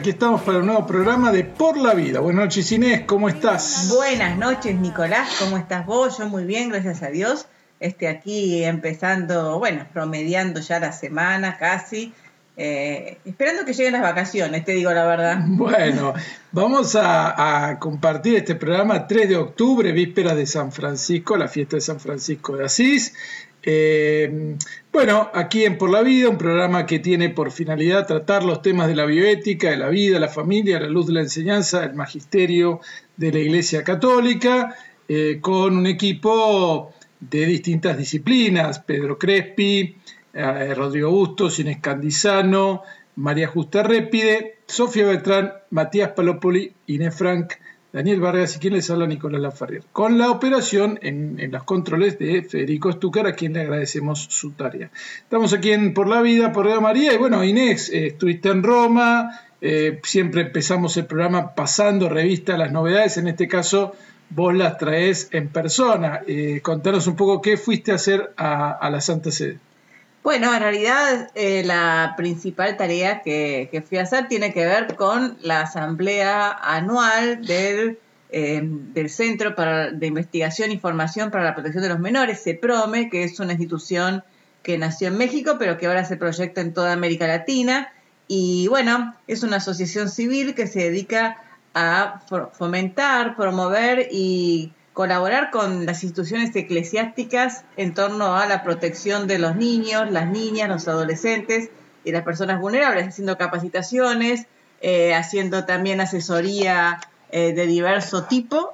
Aquí estamos para un nuevo programa de Por la Vida. Buenas noches, Inés, ¿cómo estás? Buenas noches, Nicolás, ¿cómo estás vos? Yo muy bien, gracias a Dios. Aquí empezando, promediando ya la semana casi, esperando que lleguen las vacaciones, te digo la verdad. Bueno, vamos a compartir este programa 3 de octubre, víspera de San Francisco, la fiesta de San Francisco de Asís. Aquí en Por la Vida, un programa que tiene por finalidad tratar los temas de la bioética, de la vida, la familia, a la luz de la enseñanza, el magisterio de la Iglesia Católica, con un equipo de distintas disciplinas: Pedro Crespi, Rodrigo Bustos, Inés Candizano, María Justa Répide, Sofía Beltrán, Matías Palopoli, Inés Frank, Daniel Vargas y quien les habla, Nicolás Laferrier, con la operación en los controles de Federico Estúcar, a quien le agradecemos su tarea. Estamos aquí en Por la Vida, por Radio María, y bueno, Inés, estuviste en Roma, siempre empezamos el programa pasando revista a las novedades, en este caso vos las traés en persona. Contanos un poco qué fuiste a hacer a la Santa Sede. Bueno, en realidad la principal tarea que fui a hacer tiene que ver con la asamblea anual del Centro de Investigación y Formación para la Protección de los Menores, CEPROME, que es una institución que nació en México, pero que ahora se proyecta en toda América Latina. Y bueno, es una asociación civil que se dedica a fomentar, promover y colaborar con las instituciones eclesiásticas en torno a la protección de los niños, las niñas, los adolescentes y las personas vulnerables, haciendo capacitaciones, haciendo también asesoría de diverso tipo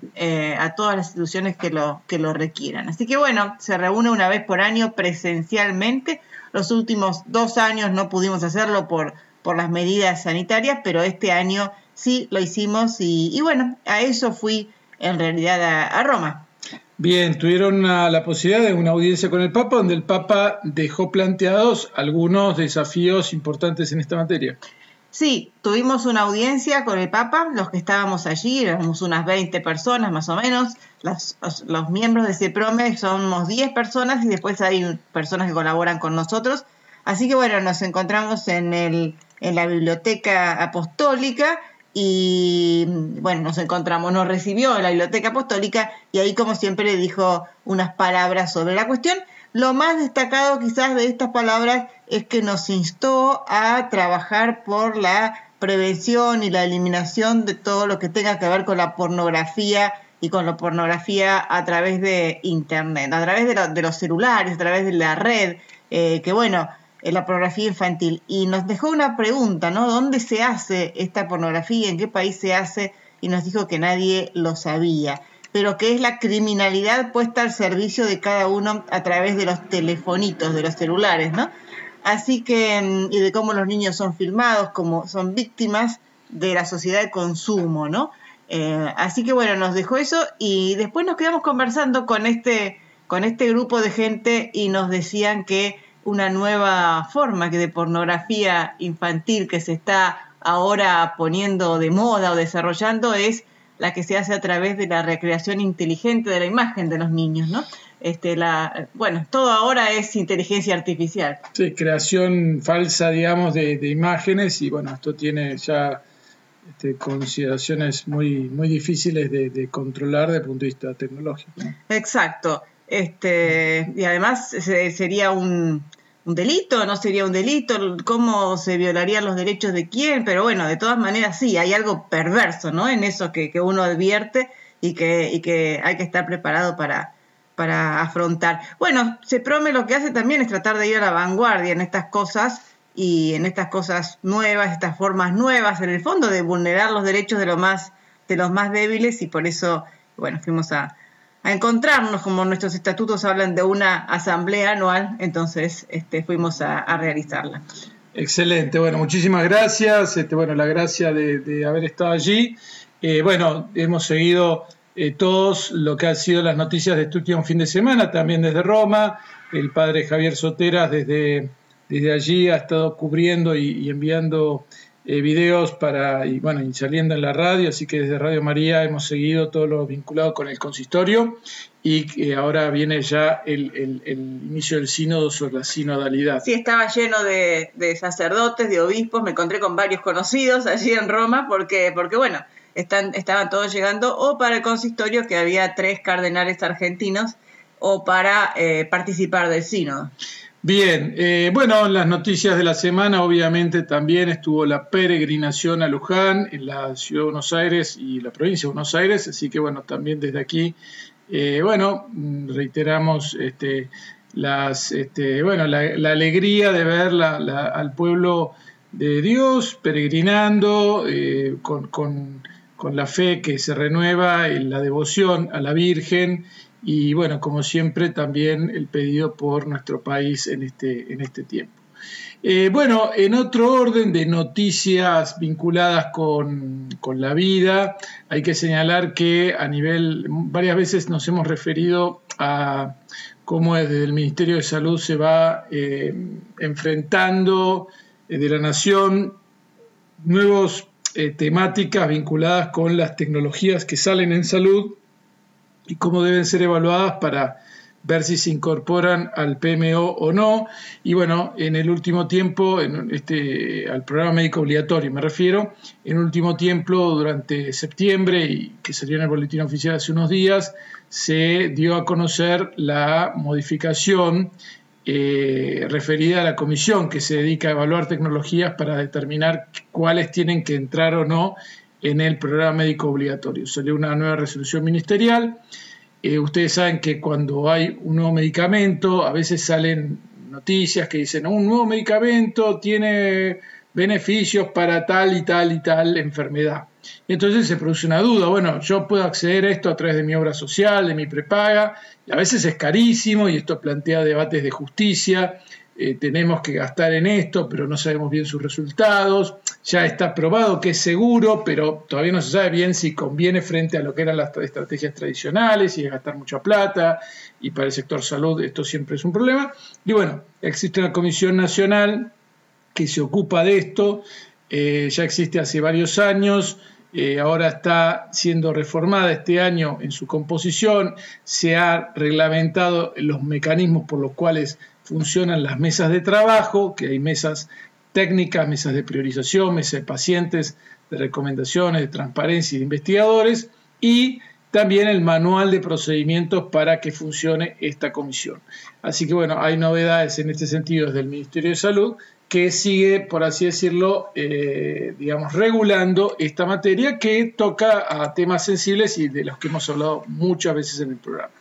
a todas las instituciones que lo requieran. Así que bueno, se reúne una vez por año presencialmente. Los últimos 2 años no pudimos hacerlo por las medidas sanitarias, pero este año sí lo hicimos y bueno, a eso fui en realidad a Roma. Bien, tuvieron la posibilidad de una audiencia con el Papa, donde el Papa dejó planteados algunos desafíos importantes en esta materia. Sí, tuvimos una audiencia con el Papa, los que estábamos allí, éramos unas 20 personas más o menos, los miembros de CEPROME somos 10 personas y después hay personas que colaboran con nosotros, así que bueno, nos encontramos en la Biblioteca Apostólica. Y bueno, nos recibió en la Biblioteca Apostólica y ahí, como siempre, dijo unas palabras sobre la cuestión. Lo más destacado quizás de estas palabras es que nos instó a trabajar por la prevención y la eliminación de todo lo que tenga que ver con la pornografía y con la pornografía a través de Internet, a través de los celulares, a través de la red, que bueno, la pornografía infantil. Y nos dejó una pregunta, ¿no? ¿Dónde se hace esta pornografía? ¿En qué país se hace? Y nos dijo que nadie lo sabía, pero que es la criminalidad puesta al servicio de cada uno a través de los telefonitos, de los celulares, ¿no? Así que, y de cómo los niños son filmados, como son víctimas de la sociedad de consumo, ¿no? Así que bueno, nos dejó eso y después nos quedamos conversando con este grupo de gente y nos decían que una nueva forma de pornografía infantil que se está ahora poniendo de moda o desarrollando es la que se hace a través de la recreación inteligente de la imagen de los niños, ¿no? Todo ahora es inteligencia artificial. Sí, creación falsa, digamos, de imágenes, y bueno, esto tiene ya consideraciones muy, muy difíciles de controlar desde el punto de vista tecnológico, ¿no? Exacto. Y además sería un delito, no sería un delito, cómo se violarían los derechos de quién, pero bueno, de todas maneras sí, hay algo perverso, ¿no? En eso que uno advierte y que hay que estar preparado para afrontar. Bueno, CEPROME lo que hace también es tratar de ir a la vanguardia en estas cosas y en estas cosas nuevas, estas formas nuevas, en el fondo, de vulnerar los derechos de los más débiles, y por eso, bueno, fuimos a encontrarnos, como nuestros estatutos hablan de una asamblea anual, entonces fuimos a realizarla. Excelente, bueno, muchísimas gracias, la gracia de haber estado allí. Hemos seguido todos lo que han sido las noticias de este último fin de semana, también desde Roma. El padre Javier Soteras desde allí ha estado cubriendo y enviando videos y saliendo en la radio, así que desde Radio María hemos seguido todo lo vinculado con el consistorio y ahora viene ya el inicio del sínodo sobre la sinodalidad. Sí, estaba lleno de sacerdotes, de obispos, me encontré con varios conocidos allí en Roma porque bueno, estaban todos llegando o para el consistorio, que había 3 cardenales argentinos, o para participar del sínodo. Bien, las noticias de la semana, obviamente también estuvo la peregrinación a Luján en la Ciudad de Buenos Aires y la provincia de Buenos Aires, así que también desde aquí, reiteramos la alegría de ver al pueblo de Dios peregrinando con la fe que se renueva, la devoción a la Virgen. Y como siempre también el pedido por nuestro país en este tiempo. En otro orden de noticias vinculadas con la vida, hay que señalar que varias veces nos hemos referido a cómo desde el Ministerio de Salud se va enfrentando de la Nación nuevas temáticas vinculadas con las tecnologías que salen en salud y cómo deben ser evaluadas para ver si se incorporan al PMO o no. Y en el último tiempo, al programa médico obligatorio me refiero, en el último tiempo, durante septiembre, y que salió en el boletín oficial hace unos días, se dio a conocer la modificación referida a la comisión que se dedica a evaluar tecnologías para determinar cuáles tienen que entrar o no en el programa médico obligatorio. Salió una nueva resolución ministerial. Ustedes saben que cuando hay un nuevo medicamento, a veces salen noticias que dicen un nuevo medicamento tiene beneficios para tal y tal y tal enfermedad. Y entonces se produce una duda, yo puedo acceder a esto a través de mi obra social, de mi prepaga, y a veces es carísimo y esto plantea debates de justicia. Tenemos que gastar en esto, pero no sabemos bien sus resultados. Ya está probado que es seguro, pero todavía no se sabe bien si conviene frente a lo que eran las estrategias tradicionales y es gastar mucha plata, y para el sector salud esto siempre es un problema. Y existe una comisión nacional que se ocupa de esto, ya existe hace varios años, ahora está siendo reformada este año en su composición, se ha reglamentado los mecanismos por los cuales funcionan las mesas de trabajo, que hay mesas técnicas, mesas de priorización, mesas de pacientes, de recomendaciones, de transparencia y de investigadores, y también el manual de procedimientos para que funcione esta comisión. Así que hay novedades en este sentido desde el Ministerio de Salud, que sigue, por así decirlo, regulando esta materia que toca a temas sensibles y de los que hemos hablado muchas veces en el programa.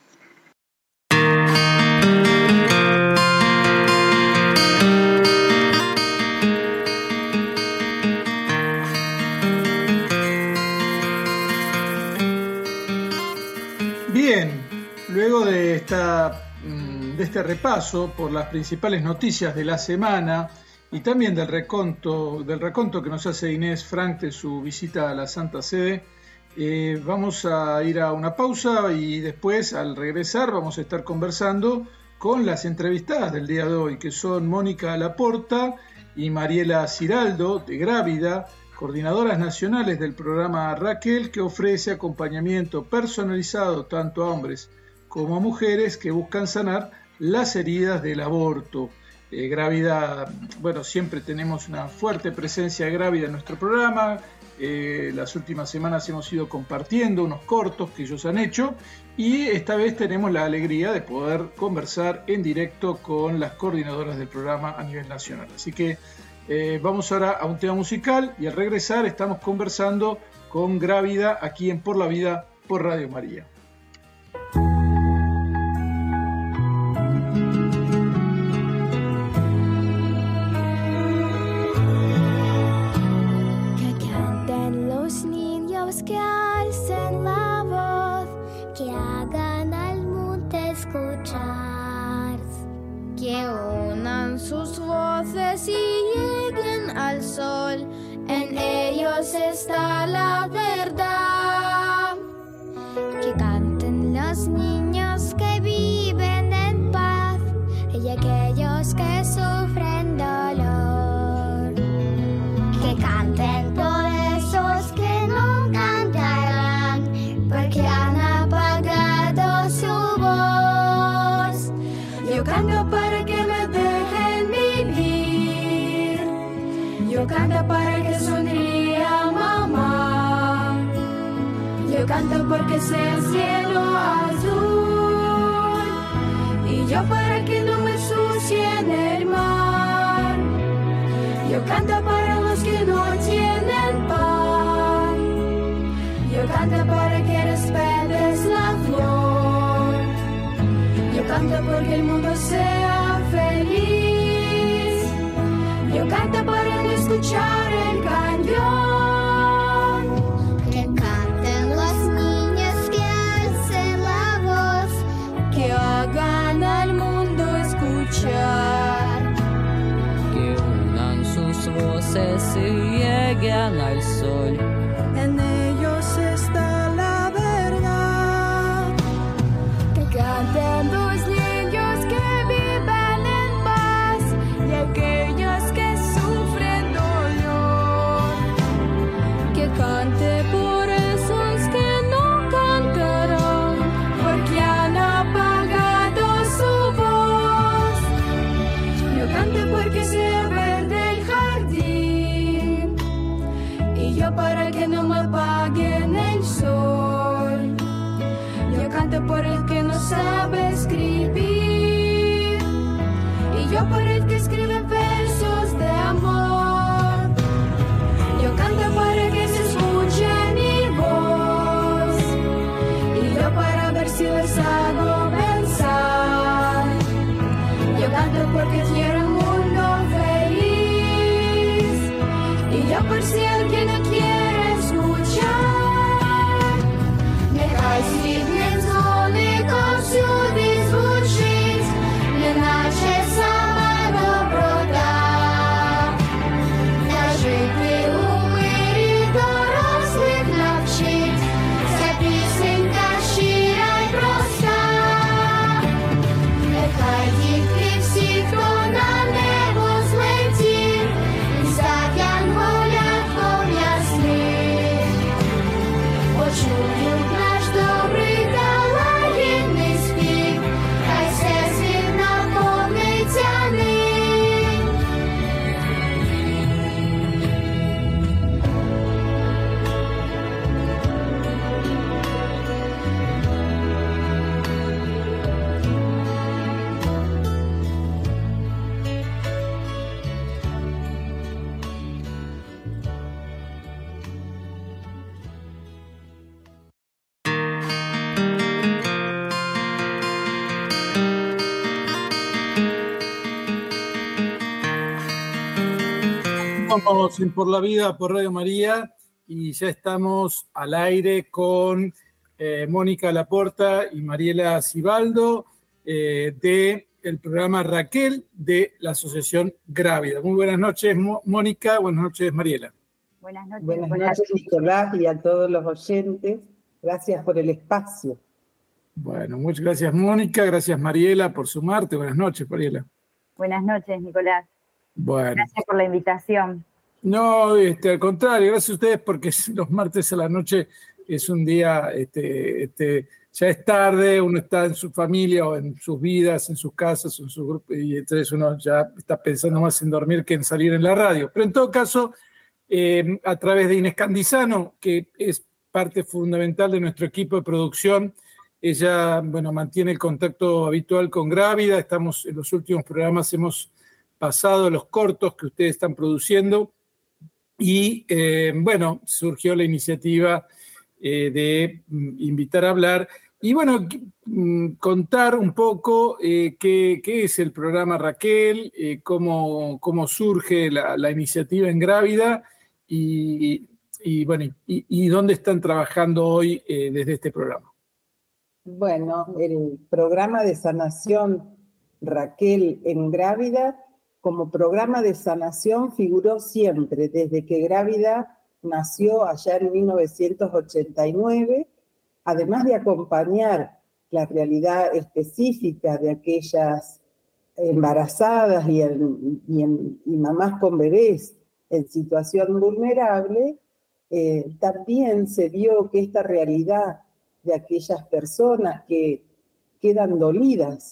Bien, luego de este repaso por las principales noticias de la semana y también del reconto que nos hace Inés Frank de su visita a la Santa Sede, vamos a ir a una pausa y después, al regresar, vamos a estar conversando con las entrevistadas del día de hoy, que son Mónica Laporta y Mariela Ciraldo, de Grávida, coordinadoras nacionales del programa Raquel, que ofrece acompañamiento personalizado tanto a hombres como a mujeres que buscan sanar las heridas del aborto. Grávida, siempre tenemos una fuerte presencia de Grávida en nuestro programa. Las últimas semanas hemos ido compartiendo unos cortos que ellos han hecho y esta vez tenemos la alegría de poder conversar en directo con las coordinadoras del programa a nivel nacional. Así que vamos ahora a un tema musical y al regresar estamos conversando con Grávida aquí en Por la Vida por Radio María. Que alcen la voz, que hagan al mundo escuchar, que unan sus voces y lleguen al sol, en ellos está la verdad. Que canten los niños que viven en paz y aquellos que sufren dolor. Que canten canto para que sonría mamá. Yo canto porque sea el cielo azul. Y yo para que no me ensucie en el mar. Yo canto para los que no tienen pan. Yo canto para que respetes la flor. Yo canto porque el mundo sea feliz. Yo canto para no escuchar el cañón. Que canten las niñas, que alcen la voz, Que hagan al mundo escuchar. Que unan sus voces y lleguen al sol. En ellos está la verdad. Que canten los niños que viven en paz y aquellos que sufren dolor. Que cante por esos que no cantarán porque han apagado su voz. Yo canto porque sea verde el jardín y yo para que no me apaguen el sol. Yo canto por el que no sabe escribir y yo por el que escribe versos de amor. Yo canto para que se escuche mi voz y yo para ver si les hago pensar. Yo canto porque quiero un mundo feliz y yo por si alguien no quiere escuchar. Нехай світне дзвоником всюди звучить, неначе сама доброта. Та жити у мирі дорослих навчить, ця пісенька щира й проста. Нехай дітки всі, хто на небо злетів, містах янголятком ясним, почують наш добрий та лагідний спів, хай все світ наповниться ним. Vamos en Por la Vida por Radio María y ya estamos al aire con Mónica Laporta y Mariela Cibaldo del programa Raquel de la Asociación Grávida. Muy buenas noches, Mónica. Buenas noches, Mariela. Buenas noches. Buenas noches, Nicolás, y a todos los oyentes. Gracias por el espacio. Bueno, muchas gracias, Mónica. Gracias, Mariela, por sumarte. Buenas noches, Mariela. Buenas noches, Nicolás. Bueno. Gracias por la invitación. No, al contrario, gracias a ustedes porque los martes a la noche es un día, ya es tarde, uno está en su familia o en sus vidas, en sus casas, en su grupo, y entonces uno ya está pensando más en dormir que en salir en la radio. Pero en todo caso, a través de Inés Candizano, que es parte fundamental de nuestro equipo de producción, ella, bueno, mantiene el contacto habitual con Grávida. Estamos en los últimos programas, hemos pasado los cortos que ustedes están produciendo y, bueno, surgió la iniciativa de invitar a hablar y, bueno, contar un poco qué es el programa Raquel, cómo surge la iniciativa en Grávida y bueno, y dónde están trabajando hoy desde este programa. Bueno, el programa de sanación Raquel en Grávida, como programa de sanación, figuró siempre, desde que Grávida nació allá en 1989, además de acompañar la realidad específica de aquellas embarazadas y mamás con bebés en situación vulnerable, también se vio que esta realidad de aquellas personas que quedan dolidas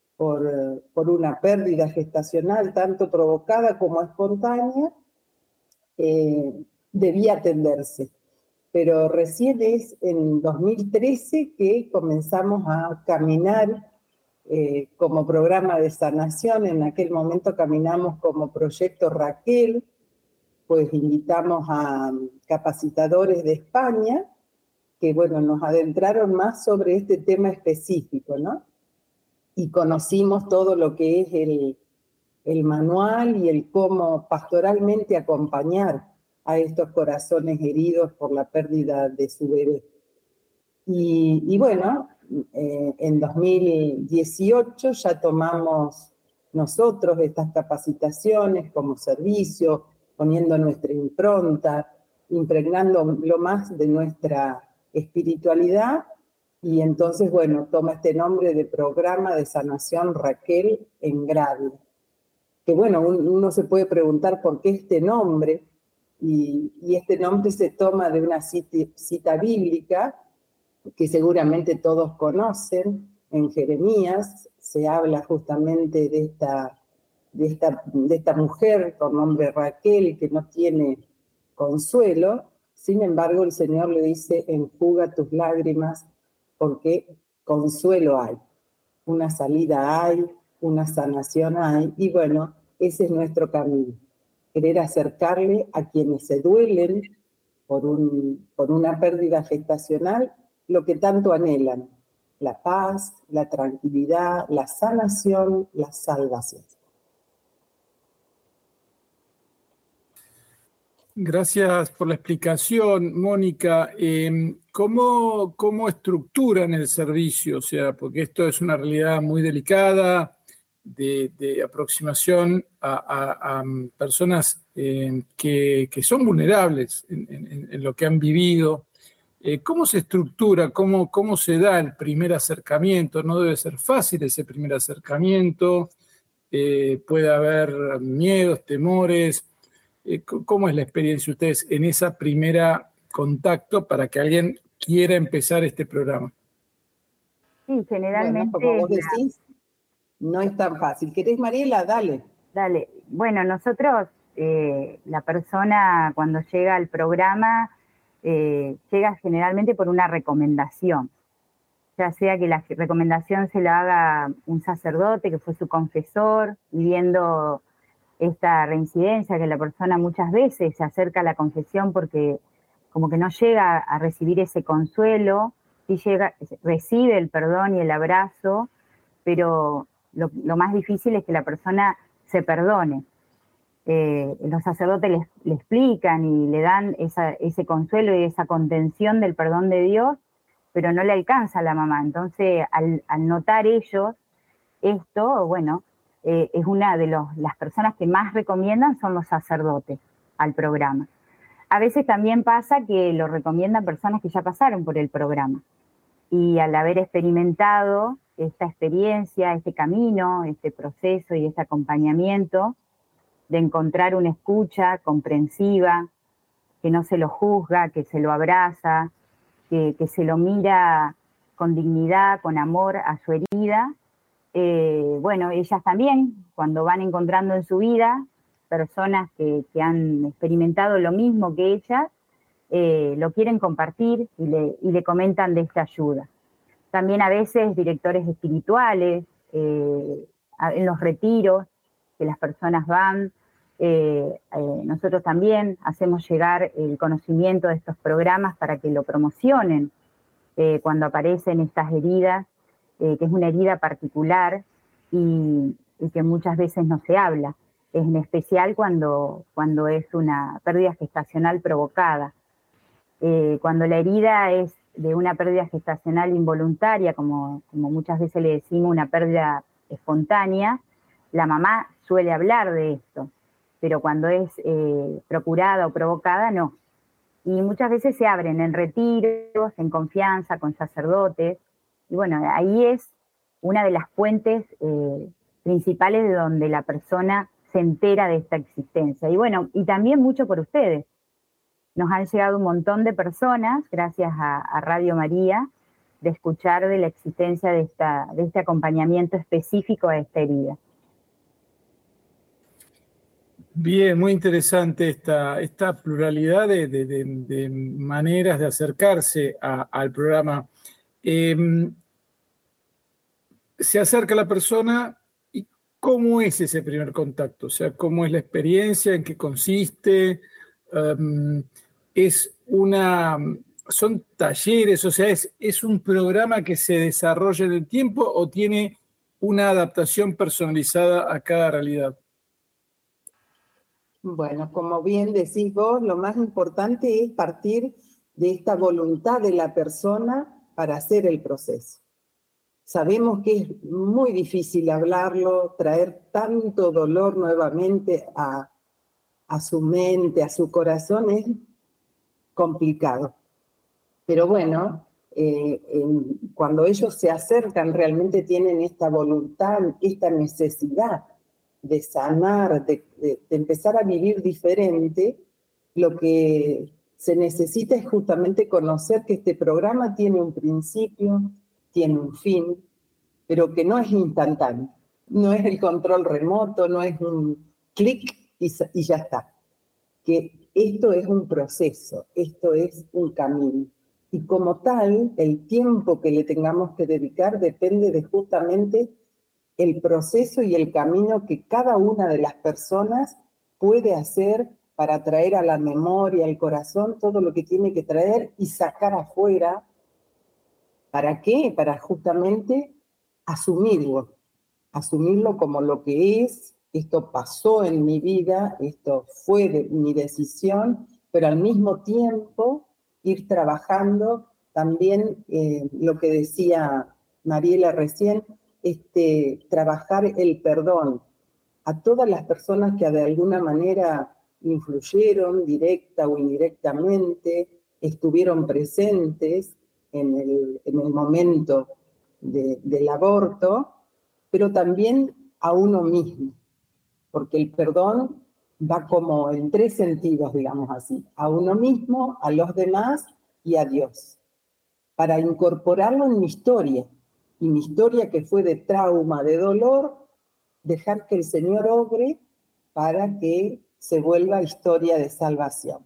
por una pérdida gestacional, tanto provocada como espontánea, debía atenderse. Pero recién es en 2013 que comenzamos a caminar como programa de sanación. En aquel momento caminamos como Proyecto Raquel, pues invitamos a capacitadores de España que, bueno, nos adentraron más sobre este tema específico, ¿no? Y conocimos todo lo que es el manual y el cómo pastoralmente acompañar a estos corazones heridos por la pérdida de su bebé. Y bueno, en 2018 ya tomamos nosotros estas capacitaciones como servicio, poniendo nuestra impronta, impregnando lo más de nuestra espiritualidad, y entonces, bueno, toma este nombre de Programa de Sanación Raquel en Grávida. Que bueno, uno se puede preguntar por qué este nombre, y este nombre se toma de una cita bíblica que seguramente todos conocen. En Jeremías se habla justamente de esta mujer por nombre Raquel que no tiene consuelo. Sin embargo, el Señor le dice: enjuga tus lágrimas porque consuelo hay, una salida hay, una sanación hay. Y bueno, ese es nuestro camino, querer acercarle a quienes se duelen por una pérdida gestacional lo que tanto anhelan: la paz, la tranquilidad, la sanación, la salvación. Gracias por la explicación, Mónica. ¿Cómo estructuran el servicio? O sea, porque esto es una realidad muy delicada de aproximación a personas que son vulnerables en lo que han vivido. ¿Cómo se estructura? ¿Cómo se da el primer acercamiento? No debe ser fácil ese primer acercamiento. Puede haber miedos, temores. ¿Cómo es la experiencia de ustedes en esa primera contacto para que alguien quiera empezar este programa? Sí, generalmente... Bueno, como vos decís, no es tan fácil. ¿Querés, Mariela? Dale. Dale. Bueno, nosotros, la persona cuando llega al programa, llega generalmente por una recomendación. Ya sea que la recomendación se la haga un sacerdote que fue su confesor, y viendo esta reincidencia que la persona muchas veces se acerca a la confesión porque como que no llega a recibir ese consuelo, sí recibe el perdón y el abrazo, pero lo más difícil es que la persona se perdone. Los sacerdotes le explican y le dan ese consuelo y esa contención del perdón de Dios, pero no le alcanza a la mamá. Entonces, al notar ellos esto, bueno, es una de las personas que más recomiendan son los sacerdotes al programa. A veces también pasa que lo recomiendan personas que ya pasaron por el programa y al haber experimentado esta experiencia, este camino, este proceso y este acompañamiento de encontrar una escucha comprensiva, que no se lo juzga, que se lo abraza, que se lo mira con dignidad, con amor a su herida. Bueno, ellas también, cuando van encontrando en su vida personas que han experimentado lo mismo que ellas, lo quieren compartir y le comentan de esta ayuda. También a veces directores espirituales, en los retiros que las personas van, nosotros también hacemos llegar el conocimiento de estos programas para que lo promocionen cuando aparecen estas heridas, que es una herida particular y que muchas veces no se habla, en especial cuando es una pérdida gestacional provocada. Cuando la herida es de una pérdida gestacional involuntaria, como muchas veces le decimos una pérdida espontánea, la mamá suele hablar de esto, pero cuando es procurada o provocada, no. Y muchas veces se abren en retiros, en confianza, con sacerdotes, y bueno, ahí es una de las fuentes principales de donde la persona se entera de esta existencia. Y bueno, y también mucho por ustedes. Nos han llegado un montón de personas, gracias a Radio María, de escuchar de la existencia de este acompañamiento específico a esta herida. Bien, muy interesante esta pluralidad de maneras de acercarse al programa. Se acerca la persona y ¿cómo es ese primer contacto? O sea, ¿cómo es la experiencia? ¿En qué consiste? Es son talleres, o sea, es un programa que se desarrolla en el tiempo o tiene una adaptación personalizada a cada realidad. Bueno, como bien decís vos, lo más importante es partir de esta voluntad de la persona para hacer el proceso. Sabemos que es muy difícil hablarlo, traer tanto dolor nuevamente a su mente, a su corazón, es complicado. Pero bueno, cuando ellos se acercan realmente tienen esta voluntad, esta necesidad de sanar, de empezar a vivir diferente. Lo que se necesita es justamente conocer que este programa tiene un principio, tiene un fin, pero que no es instantáneo. No es el control remoto, no es un clic y ya está. Que esto es un proceso, esto es un camino. Y como tal, el tiempo que le tengamos que dedicar depende de justamente el proceso y el camino que cada una de las personas puede hacer para traer a la memoria, al corazón, todo lo que tiene que traer y sacar afuera. ¿Para qué? Para justamente asumirlo como lo que es. Esto pasó en mi vida, esto fue mi decisión, pero al mismo tiempo ir trabajando también lo que decía Mariela recién, trabajar el perdón a todas las personas que de alguna manera influyeron directa o indirectamente, estuvieron presentes en el momento del aborto, pero también a uno mismo, porque el perdón va como en 3 sentidos, digamos así, a uno mismo, a los demás y a Dios, para incorporarlo en mi historia, y mi historia que fue de trauma, de dolor, dejar que el Señor obre para que se vuelva historia de salvación,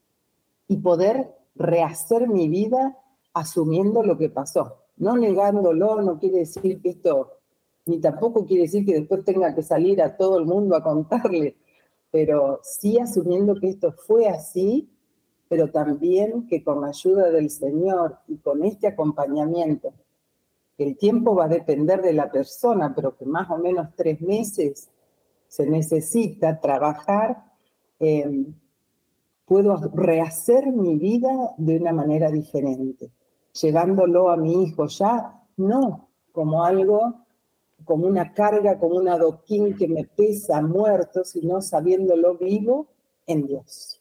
y poder rehacer mi vida asumiendo lo que pasó, no negándolo. No quiere decir que esto, ni tampoco quiere decir que después tenga que salir a todo el mundo a contarle, pero sí asumiendo que esto fue así, pero también que con la ayuda del Señor y con este acompañamiento, que el tiempo va a depender de la persona, pero que más o menos 3 meses se necesita trabajar, puedo rehacer mi vida de una manera diferente, llevándolo a mi hijo ya, no como algo, como una carga, como un adoquín que me pesa muerto, sino sabiéndolo vivo en Dios.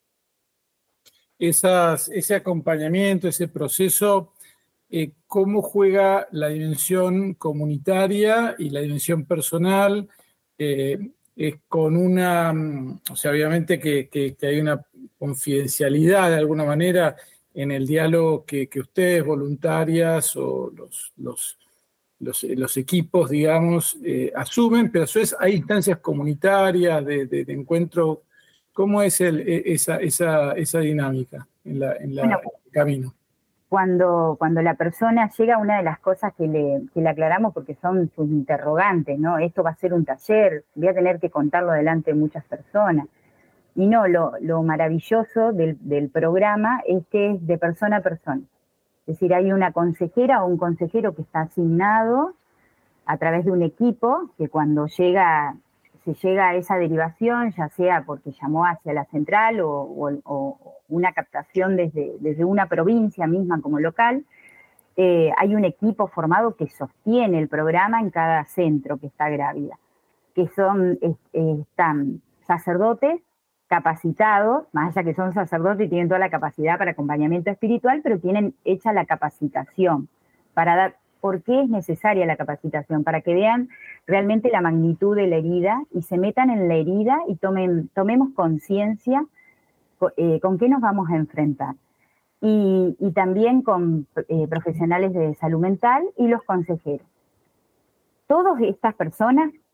Ese acompañamiento, ese proceso, ¿cómo juega la dimensión comunitaria y la dimensión personal? Con o sea, obviamente que hay una confidencialidad de alguna manera en el diálogo que ustedes, voluntarias o los equipos, digamos, asumen, pero a su vez hay instancias comunitarias de encuentro. ¿Cómo es esa dinámica en el camino? Cuando la persona llega, una de las cosas que le aclaramos, porque son sus interrogantes, ¿no? Esto va a ser un taller, voy a tener que contarlo delante de muchas personas. Y no, lo maravilloso del programa es que es de persona a persona. Es decir, hay una consejera o un consejero que está asignado a través de un equipo que cuando se llega a esa derivación, ya sea porque llamó hacia la central o una captación desde una provincia misma como local, hay un equipo formado que sostiene el programa en cada centro que está grávida, que están sacerdotes capacitados, más allá que son sacerdotes y tienen toda la capacidad para acompañamiento espiritual, pero tienen hecha la capacitación para dar. ¿Por qué es necesaria la capacitación? Para que vean realmente la magnitud de la herida y se metan en la herida y tomemos conciencia con qué nos vamos a enfrentar. Y también con profesionales de salud mental y los consejeros. Todas estas personas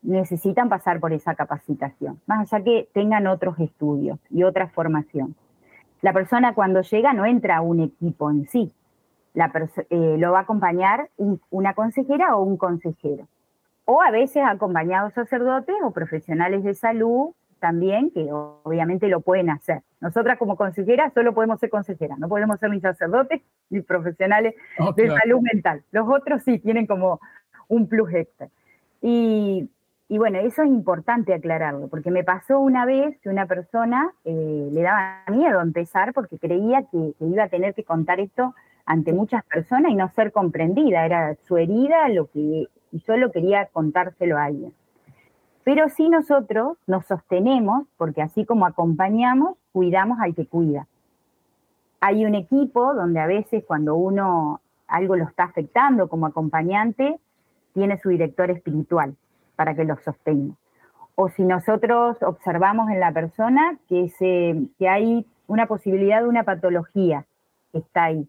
necesitan pasar por esa capacitación, más allá que tengan otros estudios y otra formación. La persona cuando llega no entra a un equipo en sí, lo va a acompañar una consejera o un consejero, o a veces acompañados sacerdotes o profesionales de salud también, que obviamente lo pueden hacer. Nosotras como consejeras solo podemos ser consejeras, no podemos ser ni sacerdotes ni profesionales de salud mental. Los otros sí tienen como un plus extra. Y bueno, eso es importante aclararlo, porque me pasó una vez que una persona le daba miedo empezar porque creía que iba a tener que contar esto ante muchas personas y no ser comprendida. Era su herida y solo quería contárselo a alguien. Pero sí nosotros nos sostenemos, porque así como acompañamos, cuidamos al que cuida. Hay un equipo donde a veces cuando algo lo está afectando como acompañante, tiene su director espiritual para que lo sostenga. O si nosotros observamos en la persona que hay una posibilidad de una patología que está ahí.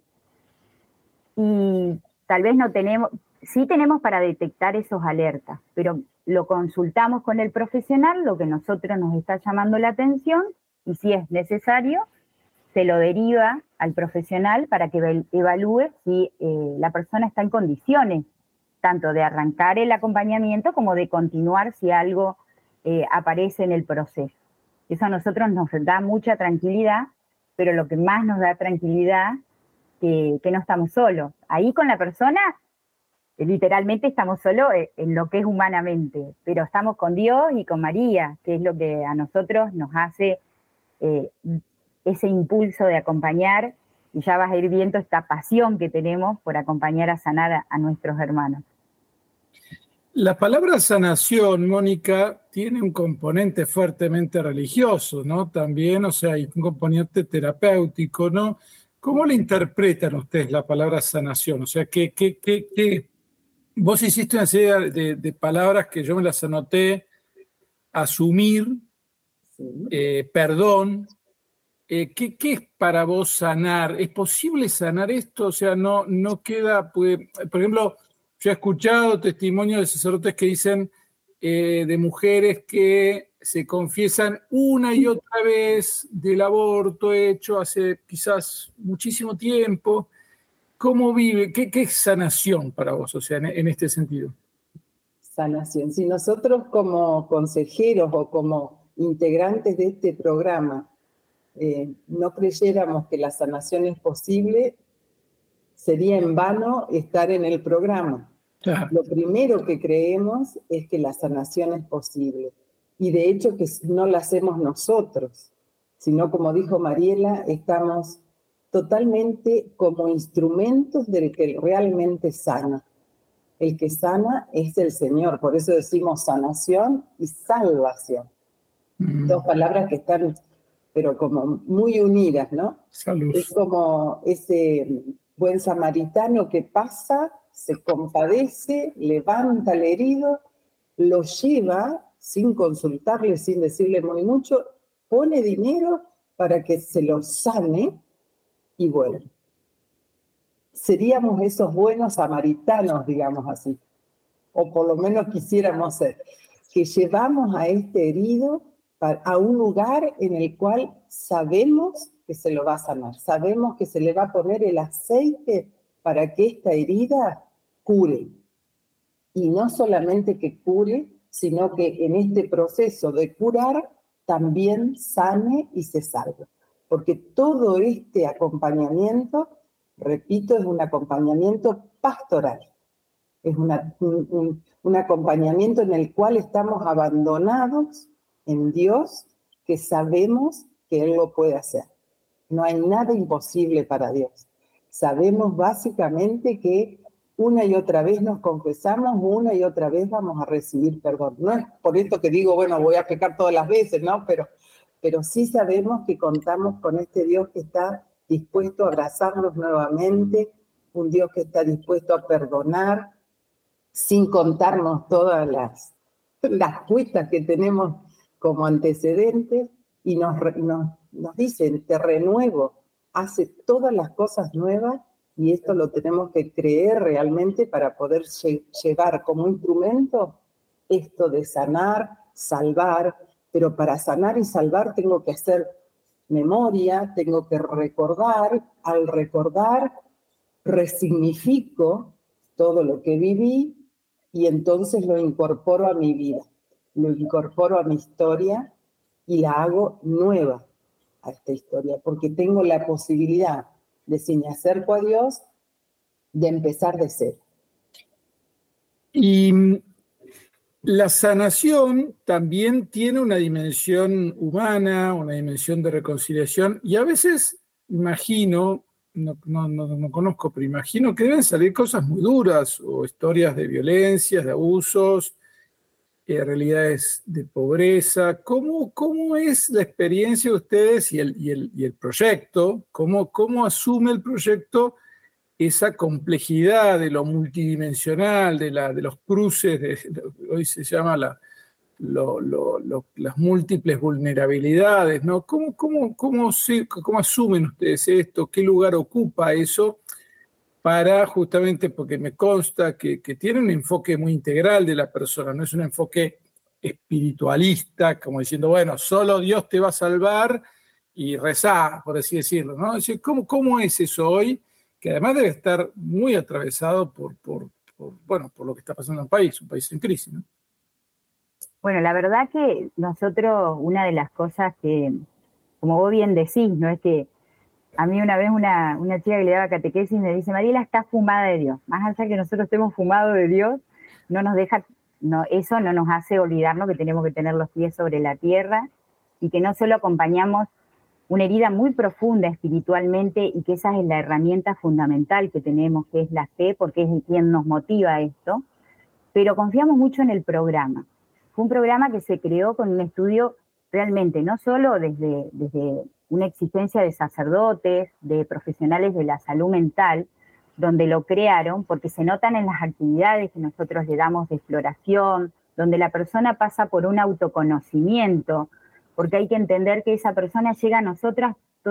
Y tal vez sí tenemos para detectar esos alertas, pero lo consultamos con el profesional, lo que nosotros nos está llamando la atención, y si es necesario, se lo deriva al profesional para que evalúe si la persona está en condiciones tanto de arrancar el acompañamiento como de continuar si algo aparece en el proceso. Eso a nosotros nos da mucha tranquilidad, pero lo que más nos da tranquilidad que no estamos solos. Ahí con la persona, literalmente estamos solos en lo que es humanamente, pero estamos con Dios y con María, que es lo que a nosotros nos hace ese impulso de acompañar, y ya vas a ir viendo esta pasión que tenemos por acompañar a sanar a nuestros hermanos. La palabra sanación, Mónica, tiene un componente fuertemente religioso, ¿no? También, o sea, hay un componente terapéutico, ¿no? ¿Cómo le interpretan ustedes la palabra sanación? O sea, ¿qué vos hiciste una serie de palabras que yo me las anoté: asumir, perdón. ¿Qué es para vos sanar? ¿Es posible sanar esto? O sea, no queda, por ejemplo, yo he escuchado testimonios de sacerdotes que dicen de mujeres que se confiesan una y otra vez del aborto hecho hace quizás muchísimo tiempo. ¿Cómo vive? ¿Qué es sanación para vos, o sea, en este sentido? Sanación. Si nosotros como consejeros o como integrantes de este programa no creyéramos que la sanación es posible, sería en vano estar en el programa. Claro. Lo primero que creemos es que la sanación es posible. Y de hecho que no la hacemos nosotros, sino, como dijo Mariela, estamos totalmente como instrumentos del que realmente sana. El que sana es el Señor, por eso decimos sanación y salvación. Dos palabras que están, pero como muy unidas, ¿no? Salud. Es como ese buen samaritano que pasa, se compadece, levanta al herido, lo lleva sin consultarle, sin decirle muy mucho, pone dinero para que se lo sane y vuelve. Seríamos esos buenos samaritanos, digamos así, o por lo menos quisiéramos ser, que llevamos a este herido a un lugar en el cual sabemos que se lo va a sanar, sabemos que se le va a poner el aceite para que esta herida cure. Y no solamente que cure, sino que en este proceso de curar también sane y se salve. Porque todo este acompañamiento, repito, es un acompañamiento pastoral. Es un acompañamiento en el cual estamos abandonados en Dios, que sabemos que Él lo puede hacer. No hay nada imposible para Dios. Sabemos básicamente que una y otra vez nos confesamos, una y otra vez vamos a recibir perdón. No es por esto que digo, bueno, voy a pecar todas las veces, ¿no? Pero sí sabemos que contamos con este Dios que está dispuesto a abrazarnos nuevamente, un Dios que está dispuesto a perdonar, sin contarnos todas las cuitas que tenemos como antecedentes, y nos dicen, te renuevo, hace todas las cosas nuevas, y esto lo tenemos que creer realmente para poder llevar como instrumento esto de sanar, salvar, pero para sanar y salvar tengo que hacer memoria, tengo que recordar, al recordar resignifico todo lo que viví y entonces lo incorporo a mi vida, lo incorporo a mi historia y la hago nueva a esta historia, porque tengo la posibilidad de, si me acerco a Dios, de empezar de cero. Y la sanación también tiene una dimensión humana, una dimensión de reconciliación, y a veces imagino, no conozco, pero imagino que deben salir cosas muy duras, o historias de violencias, de abusos, realidades de pobreza. ¿Cómo es la experiencia de ustedes y el proyecto? ¿Cómo asume el proyecto esa complejidad de lo multidimensional, de los cruces, hoy se llama las múltiples vulnerabilidades, ¿no? ¿Cómo asumen ustedes esto? ¿Qué lugar ocupa eso? Para justamente, porque me consta que tiene un enfoque muy integral de la persona, no es un enfoque espiritualista, como diciendo, bueno, solo Dios te va a salvar y rezá, por así decirlo, ¿no? Es decir, ¿cómo es eso hoy? Que además debe estar muy atravesado por lo que está pasando en el país, un país en crisis, ¿no? Bueno, la verdad que nosotros, una de las cosas que, como vos bien decís, ¿no? Es que a mí una vez una chica que le daba catequesis me dice, Mariela está fumada de Dios. Más allá que nosotros estemos fumados de Dios, eso no nos hace olvidarnos que tenemos que tener los pies sobre la tierra y que no solo acompañamos una herida muy profunda espiritualmente y que esa es la herramienta fundamental que tenemos, que es la fe, porque es quien nos motiva a esto, pero confiamos mucho en el programa. Fue un programa que se creó con un estudio realmente, no solo desde una exigencia de sacerdotes, de profesionales de la salud mental, donde lo crearon, porque se notan en las actividades que nosotros le damos de exploración, donde la persona pasa por un autoconocimiento, porque hay que entender que esa persona llega a nosotros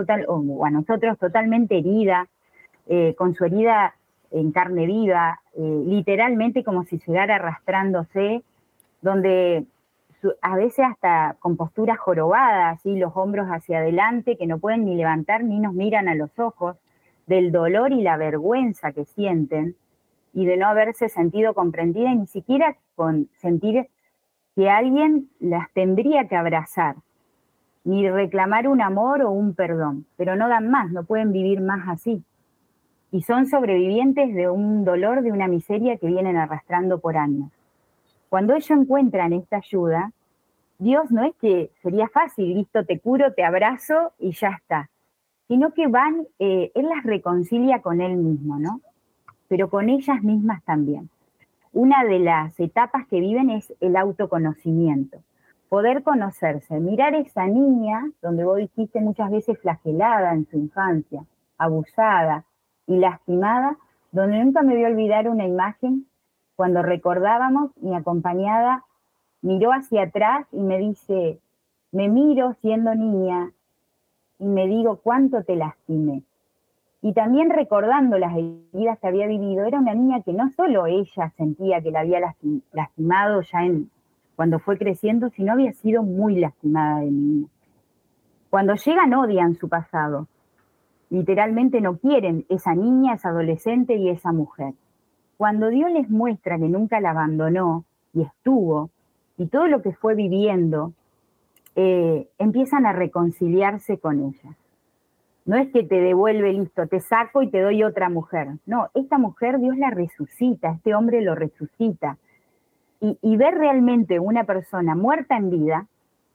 totalmente herida, con su herida en carne viva, literalmente como si llegara arrastrándose, donde a veces hasta con posturas jorobadas, así, los hombros hacia adelante, que no pueden ni levantar ni nos miran a los ojos, del dolor y la vergüenza que sienten, y de no haberse sentido comprendida, y ni siquiera con sentir que alguien las tendría que abrazar, ni reclamar un amor o un perdón, pero no dan más, no pueden vivir más así. Y son sobrevivientes de un dolor, de una miseria que vienen arrastrando por años. Cuando ellos encuentran esta ayuda, Dios no es que sería fácil, listo, te curo, te abrazo y ya está, sino que Él las reconcilia con Él mismo, ¿no? Pero con ellas mismas también. Una de las etapas que viven es el autoconocimiento, poder conocerse, mirar esa niña, donde vos dijiste muchas veces flagelada en su infancia, abusada y lastimada, donde nunca me voy a olvidar una imagen. Cuando recordábamos, mi acompañada miró hacia atrás y me dice, me miro siendo niña y me digo cuánto te lastimé. Y también recordando las heridas que había vivido, era una niña que no solo ella sentía que la había lastimado ya cuando fue creciendo, sino había sido muy lastimada de niña. Cuando llegan odian su pasado, literalmente no quieren esa niña, esa adolescente y esa mujer. Cuando Dios les muestra que nunca la abandonó y estuvo, y todo lo que fue viviendo, empiezan a reconciliarse con ella. No es que te devuelve, listo, te saco y te doy otra mujer. No, esta mujer Dios la resucita, este hombre lo resucita. Y ver realmente una persona muerta en vida,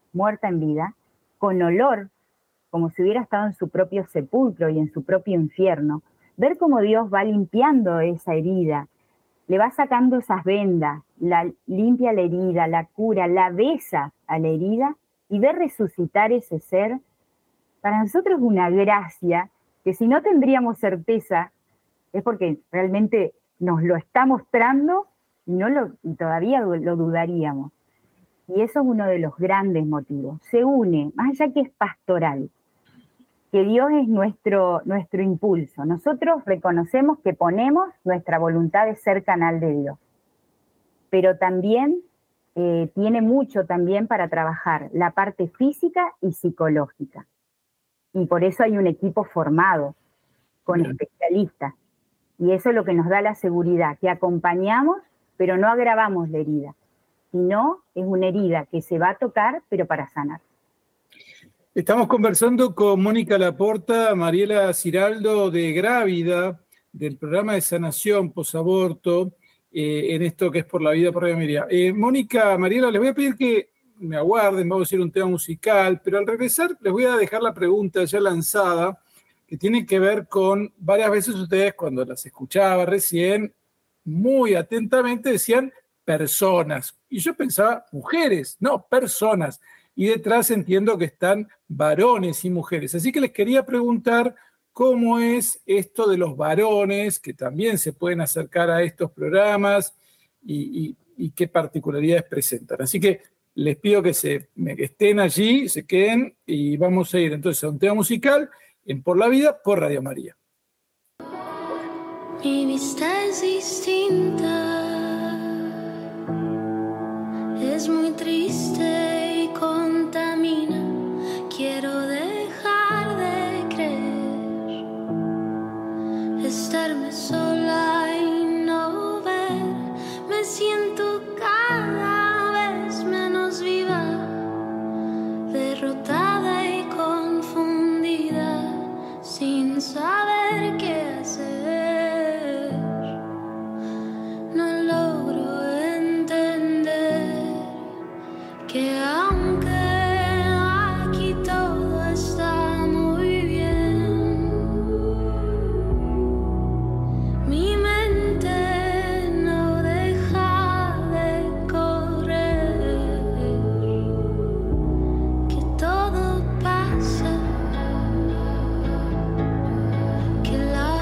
con olor, como si hubiera estado en su propio sepulcro y en su propio infierno, ver cómo Dios va limpiando esa herida, le va sacando esas vendas, limpia la herida, la cura, la besa a la herida y ver resucitar ese ser, para nosotros es una gracia que si no tendríamos certeza es porque realmente nos lo está mostrando y todavía lo dudaríamos. Y eso es uno de los grandes motivos. Se une, más allá que es pastoral, que Dios es nuestro impulso. Nosotros reconocemos que ponemos nuestra voluntad de ser canal de Dios, pero también tiene mucho también para trabajar la parte física y psicológica. Y por eso hay un equipo formado con especialistas. Y eso es lo que nos da la seguridad, que acompañamos, pero no agravamos la herida, sino es una herida que se va a tocar, pero para sanar. Estamos conversando con Mónica Laporta, Mariela Ciraldo de Grávida, del programa de sanación posaborto, en esto que es Por la Vida por Radio María. Mónica, Mariela, les voy a pedir que me aguarden, vamos a hacer un tema musical, pero al regresar les voy a dejar la pregunta ya lanzada, que tiene que ver con, varias veces ustedes cuando las escuchaba recién, muy atentamente decían personas, y yo pensaba mujeres, no, personas, y detrás entiendo que están varones y mujeres, así que les quería preguntar cómo es esto de los varones, que también se pueden acercar a estos programas, y qué particularidades presentan, así que les pido que estén allí, se queden, y vamos a ir entonces a un tema musical en Por la Vida por Radio María. Mi vista es distinta, es muy triste y contamina. Quiero dejar de creer, estarme sola y no ver. Me siento cada vez menos viva, derrotada y confundida, sin saber qué hacer. No logro entender que aunque aquí todo está muy bien, mi mente no deja de correr, que todo pasa, que la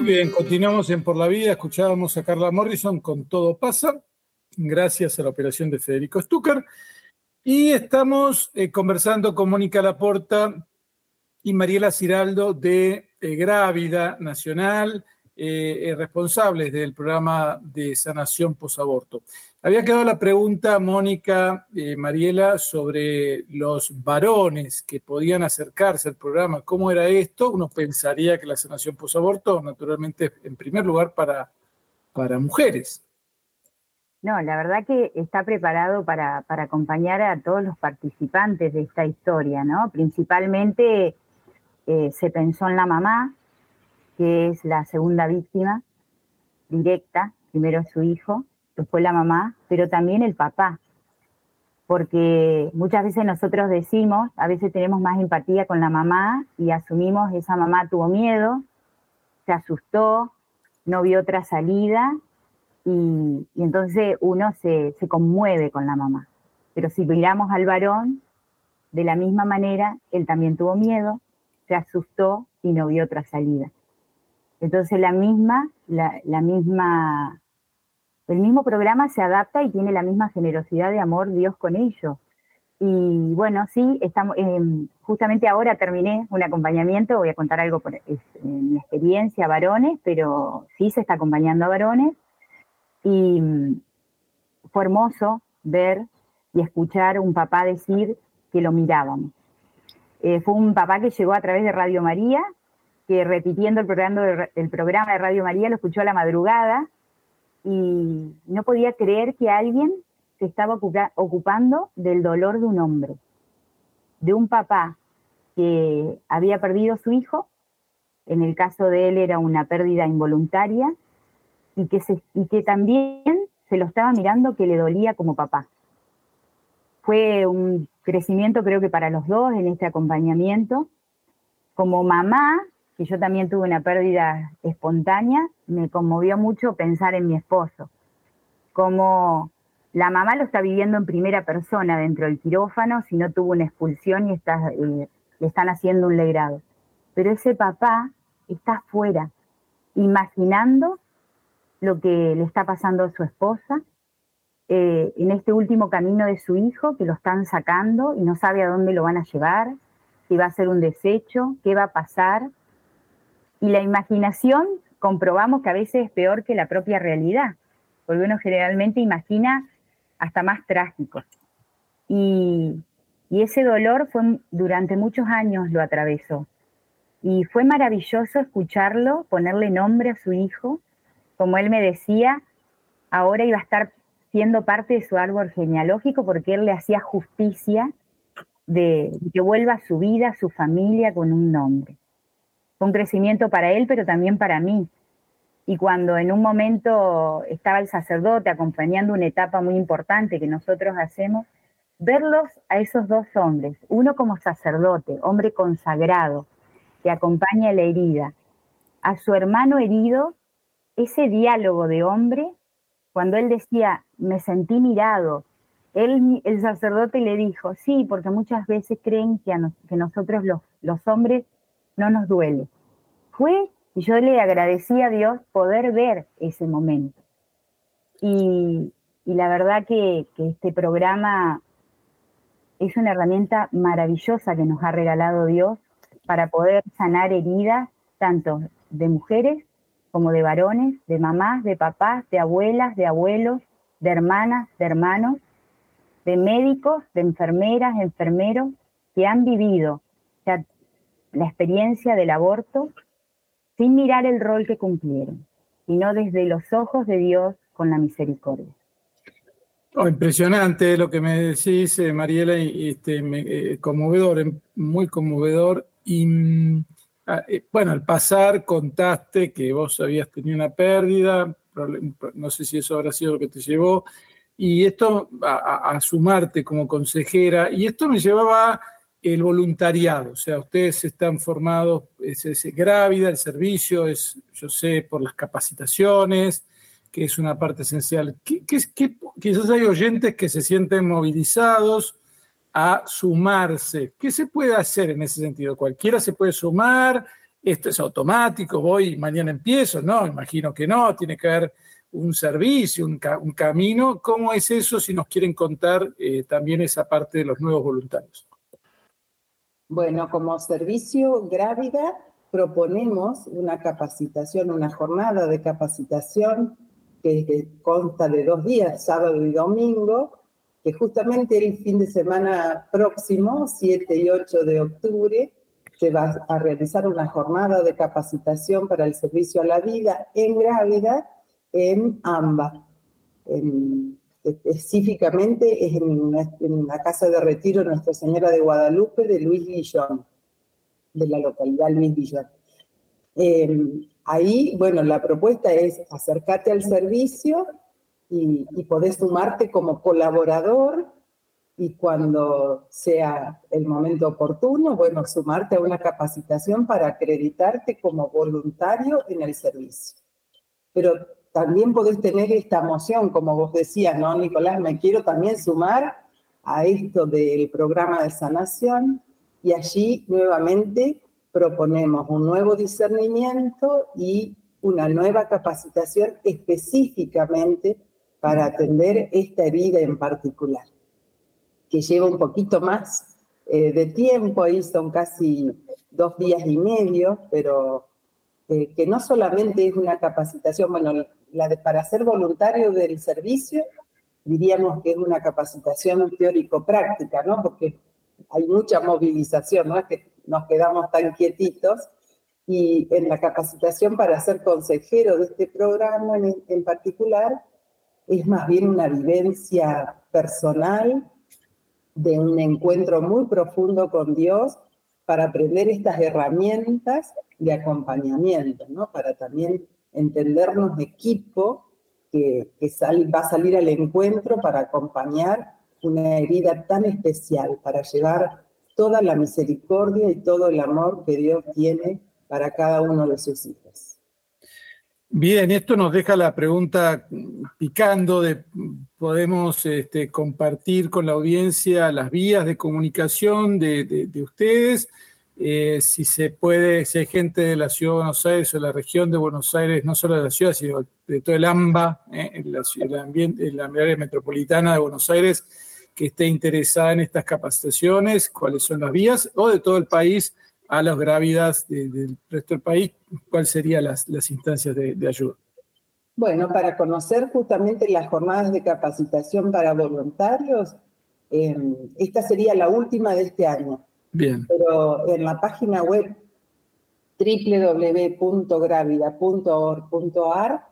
bien, continuamos en Por la Vida. Escuchábamos a Carla Morrison con Todo Pasa, gracias a la operación de Federico Stucker. Y estamos conversando con Mónica Laporta y Mariela Ciraldo de Grávida Nacional, responsables del programa de sanación posaborto. Había quedado la pregunta, Mónica, Mariela, sobre los varones que podían acercarse al programa. ¿Cómo era esto? Uno pensaría que la sanación posaborto, naturalmente, en primer lugar, para mujeres. No, la verdad que está preparado para acompañar a todos los participantes de esta historia, ¿no? Principalmente se pensó en la mamá, que es la segunda víctima directa, primero su hijo, después la mamá, pero también el papá, porque muchas veces nosotros decimos, a veces tenemos más empatía con la mamá y asumimos esa mamá tuvo miedo, se asustó, no vio otra salida y entonces uno se conmueve con la mamá. Pero si miramos al varón, de la misma manera, él también tuvo miedo, se asustó y no vio otra salida. Entonces el mismo programa se adapta y tiene la misma generosidad de amor Dios con ellos. Y bueno, sí, estamos, justamente ahora terminé un acompañamiento, voy a contar algo por mi experiencia a varones, pero sí se está acompañando a varones. Y fue hermoso ver y escuchar un papá decir que lo mirábamos. Fue un papá que llegó a través de Radio María, que repitiendo el programa de Radio María lo escuchó a la madrugada y no podía creer que alguien se estaba ocupando del dolor de un hombre, de un papá que había perdido a su hijo, en el caso de él era una pérdida involuntaria, y que también se lo estaba mirando que le dolía como papá. Fue un crecimiento creo que para los dos en este acompañamiento. Como mamá, que yo también tuve una pérdida espontánea, me conmovió mucho pensar en mi esposo, como la mamá lo está viviendo en primera persona dentro del quirófano, si no tuvo una expulsión y le están haciendo un legrado. Pero ese papá está afuera, imaginando lo que le está pasando a su esposa, en este último camino de su hijo, que lo están sacando y no sabe a dónde lo van a llevar, si va a ser un desecho, qué va a pasar. Y la imaginación comprobamos que a veces es peor que la propia realidad, porque uno generalmente imagina hasta más trágico. Y ese dolor durante muchos años lo atravesó. Y fue maravilloso escucharlo, ponerle nombre a su hijo. Como él me decía, ahora iba a estar siendo parte de su árbol genealógico porque él le hacía justicia de que vuelva a su vida, a su familia con un nombre. Fue un crecimiento para él, pero también para mí. Y cuando en un momento estaba el sacerdote acompañando una etapa muy importante que nosotros hacemos, verlos a esos dos hombres, uno como sacerdote, hombre consagrado, que acompaña la herida, a su hermano herido, ese diálogo de hombre, cuando él decía, me sentí mirado, el sacerdote le dijo, sí, porque muchas veces creen que nosotros los hombres no nos duele. Y yo le agradecí a Dios poder ver ese momento. Y la verdad que este programa es una herramienta maravillosa que nos ha regalado Dios para poder sanar heridas, tanto de mujeres como de varones, de mamás, de papás, de abuelas, de abuelos, de hermanas, de hermanos, de médicos, de enfermeras, enfermeros, que han vivido la experiencia del aborto sin mirar el rol que cumplieron, sino desde los ojos de Dios con la misericordia. Impresionante lo que me decís, Mariela, y conmovedor, muy conmovedor. Y bueno, al pasar contaste que vos habías tenido una pérdida, no sé si eso habrá sido lo que te llevó, y esto a sumarte como consejera, y esto me llevaba el voluntariado, o sea, ustedes están formados, es Grávida, el servicio, yo sé, por las capacitaciones, que es una parte esencial. Quizás hay oyentes que se sienten movilizados a sumarse. ¿Qué se puede hacer en ese sentido? ¿Cualquiera se puede sumar? esto es automático, voy y mañana empiezo, no, imagino que no, tiene que haber un servicio, un camino. ¿Cómo es eso si nos quieren contar también esa parte de los nuevos voluntarios? Bueno, como servicio Grávida proponemos una capacitación, una jornada de capacitación que consta de 2 días, sábado y domingo, que justamente el fin de semana próximo, 7 y 8 de octubre, se va a realizar una jornada de capacitación para el servicio a la vida en Grávida en AMBA. Específicamente es en la Casa de Retiro Nuestra Señora de Guadalupe de Luis Guillón, de la localidad Luis Guillón. Ahí, bueno, la propuesta es acercarte al servicio y podés sumarte como colaborador, y cuando sea el momento oportuno, bueno, sumarte a una capacitación para acreditarte como voluntario en el servicio. Pero también podés tener esta emoción, como vos decías, ¿no, Nicolás? Me quiero también sumar a esto del programa de sanación, y allí nuevamente proponemos un nuevo discernimiento y una nueva capacitación específicamente para atender esta herida en particular, que lleva un poquito más de tiempo, ahí son casi 2 días y medio, pero que no solamente es una capacitación, bueno, para ser voluntario del servicio, diríamos que es una capacitación teórico-práctica, ¿no? Porque hay mucha movilización, no es que nos quedamos tan quietitos, y en la capacitación para ser consejero de este programa en particular, es más bien una vivencia personal de un encuentro muy profundo con Dios para aprender estas herramientas de acompañamiento, ¿no? Para también entendernos de equipo que va a salir al encuentro para acompañar una herida tan especial, para llevar toda la misericordia y todo el amor que Dios tiene para cada uno de sus hijos. Bien, esto nos deja la pregunta picando de podemos compartir con la audiencia las vías de comunicación de ustedes, si se puede, si hay gente de la Ciudad de Buenos Aires o de la región de Buenos Aires, no solo de la ciudad, sino de todo el AMBA, en la área metropolitana de Buenos Aires, que esté interesada en estas capacitaciones, cuáles son las vías, o de todo el país a las grávidas del resto del país, ¿cuáles serían las instancias de ayuda? Bueno, para conocer justamente las jornadas de capacitación para voluntarios, esta sería la última de este año. Bien. Pero en la página web www.gravida.org.ar,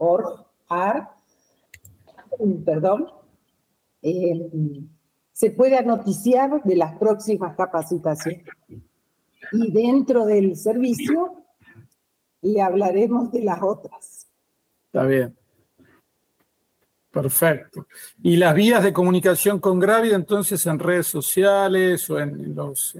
se puede noticiar de las próximas capacitaciones. Y dentro del servicio le hablaremos de las otras. Está bien. Perfecto. ¿Y las vías de comunicación con Grávida, entonces, en redes sociales o en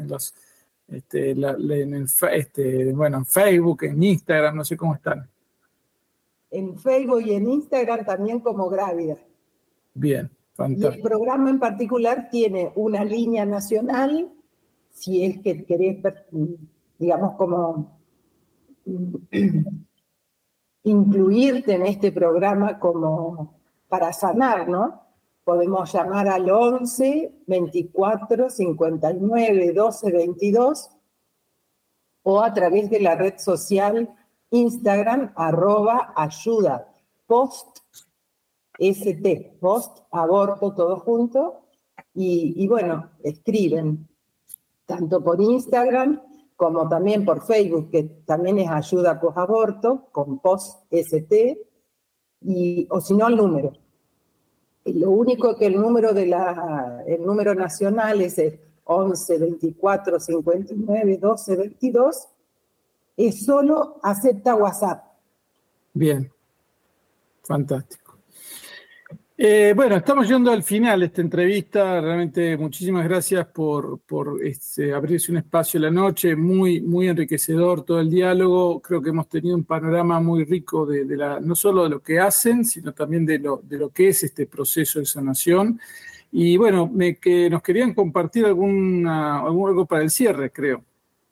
Facebook, en Instagram, no sé cómo están? En Facebook y en Instagram también como Grávida. Bien, fantástico. Y el programa en particular tiene una línea nacional, si es que querés, digamos, como incluirte en este programa como para sanar, ¿no? Podemos llamar al 11 24 59 12 22 o a través de la red social Instagram @ayuda post aborto todo junto, y bueno, escriben tanto por Instagram como también por Facebook, que también es ayuda post-aborto, con post-ST, o si no, el número. Lo único que el número nacional es el 11 24 59 12 22, es solo acepta WhatsApp. Bien, fantástico. Bueno, estamos yendo al final de esta entrevista. Realmente muchísimas gracias por abrirse un espacio la noche, muy, muy enriquecedor todo el diálogo. Creo que hemos tenido un panorama muy rico no solo de lo que hacen, sino también de lo que es este proceso de sanación. Y bueno, que nos querían compartir algo para el cierre, creo.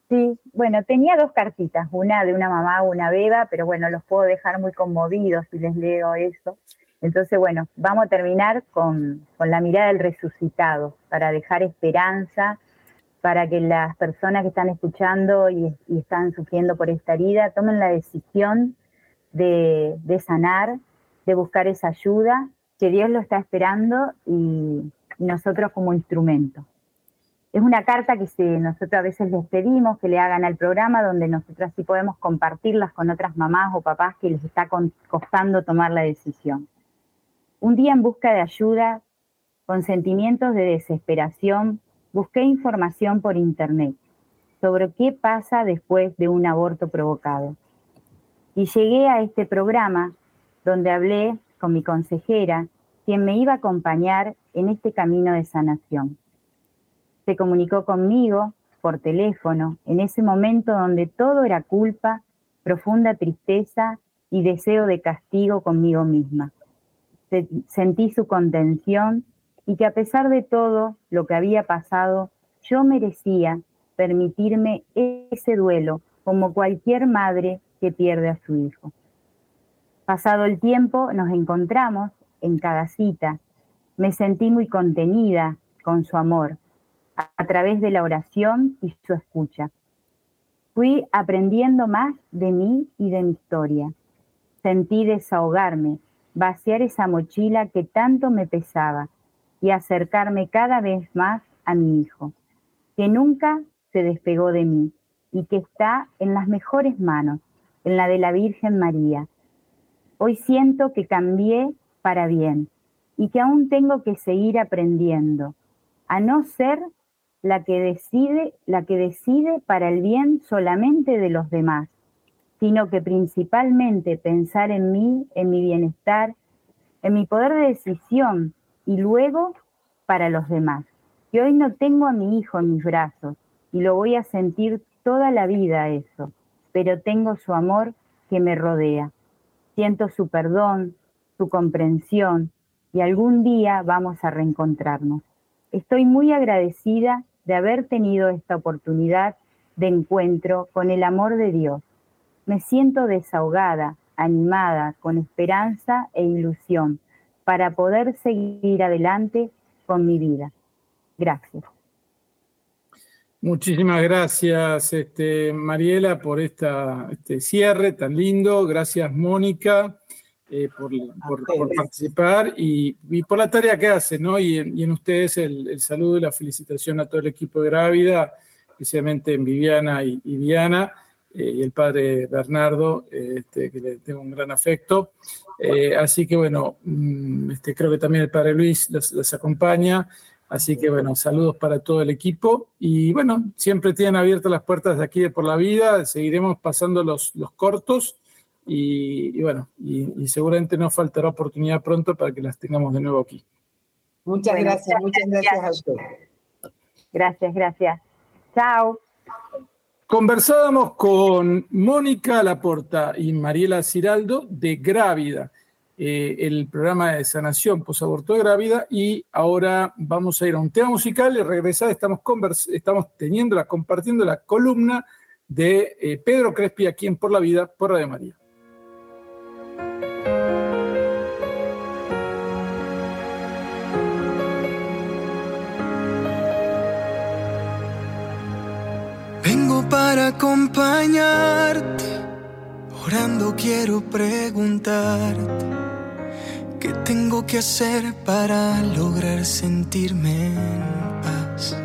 Sí, bueno, tenía 2 cartitas, una de una mamá, una beba, pero bueno, los puedo dejar muy conmovidos si les leo eso. Entonces, bueno, vamos a terminar con la mirada del resucitado, para dejar esperanza, para que las personas que están escuchando y están sufriendo por esta herida tomen la decisión de sanar, de buscar esa ayuda, que Dios lo está esperando y nosotros como instrumento. Es una carta que nosotros a veces les pedimos que le hagan al programa, donde nosotros sí podemos compartirlas con otras mamás o papás que les está costando tomar la decisión. Un día en busca de ayuda, con sentimientos de desesperación, busqué información por internet sobre qué pasa después de un aborto provocado. Y llegué a este programa donde hablé con mi consejera, quien me iba a acompañar en este camino de sanación. Se comunicó conmigo por teléfono en ese momento donde todo era culpa, profunda tristeza y deseo de castigo conmigo misma. Sentí su contención y que a pesar de todo lo que había pasado, yo merecía permitirme ese duelo como cualquier madre que pierde a su hijo. Pasado el tiempo, nos encontramos en cada cita. Me sentí muy contenida con su amor, a través de la oración y su escucha. Fui aprendiendo más de mí y de mi historia. Sentí desahogarme, vaciar esa mochila que tanto me pesaba y acercarme cada vez más a mi hijo, que nunca se despegó de mí y que está en las mejores manos, en la de la Virgen María. Hoy siento que cambié para bien y que aún tengo que seguir aprendiendo a no ser la que decide para el bien solamente de los demás, sino que principalmente pensar en mí, en mi bienestar, en mi poder de decisión y luego para los demás. Que hoy no tengo a mi hijo en mis brazos y lo voy a sentir toda la vida eso, pero tengo su amor que me rodea. Siento su perdón, su comprensión y algún día vamos a reencontrarnos. Estoy muy agradecida de haber tenido esta oportunidad de encuentro con el amor de Dios. Me siento desahogada, animada, con esperanza e ilusión para poder seguir adelante con mi vida. Gracias. Muchísimas gracias, Mariela, por este cierre tan lindo. Gracias, Mónica, por participar y por la tarea que hacen, ¿no? Y en ustedes el saludo y la felicitación a todo el equipo de Grávida, especialmente en Viviana y Diana, y el padre Bernardo, que le tengo un gran afecto. Así que, bueno, creo que también el padre Luis los acompaña. Así que, bueno, saludos para todo el equipo. Y, bueno, siempre tienen abiertas las puertas de aquí de Por la Vida. Seguiremos pasando los cortos. Y bueno, y seguramente nos faltará oportunidad pronto para que las tengamos de nuevo aquí. Muchas gracias a usted. Gracias. Chao. Conversábamos con Mónica Laporta y Mariela Ciraldo de Grávida, el programa de sanación posaborto de Grávida, y ahora vamos a ir a un tema musical y regresar. Estamos compartiendo la columna de Pedro Crespi aquí en Por la Vida, por Radio María. Vengo para acompañarte, orando quiero preguntarte qué tengo que hacer para lograr sentirme en paz.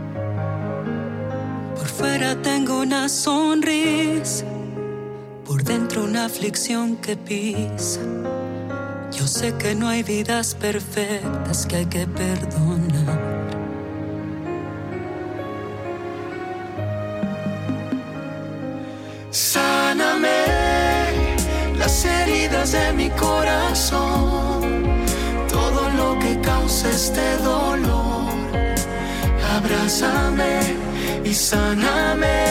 Por fuera tengo una sonrisa, por dentro una aflicción que pisa. Yo sé que no hay vidas perfectas, que hay que perdonar. Sáname las heridas de mi corazón, todo lo que causa este dolor. Abrázame y sáname,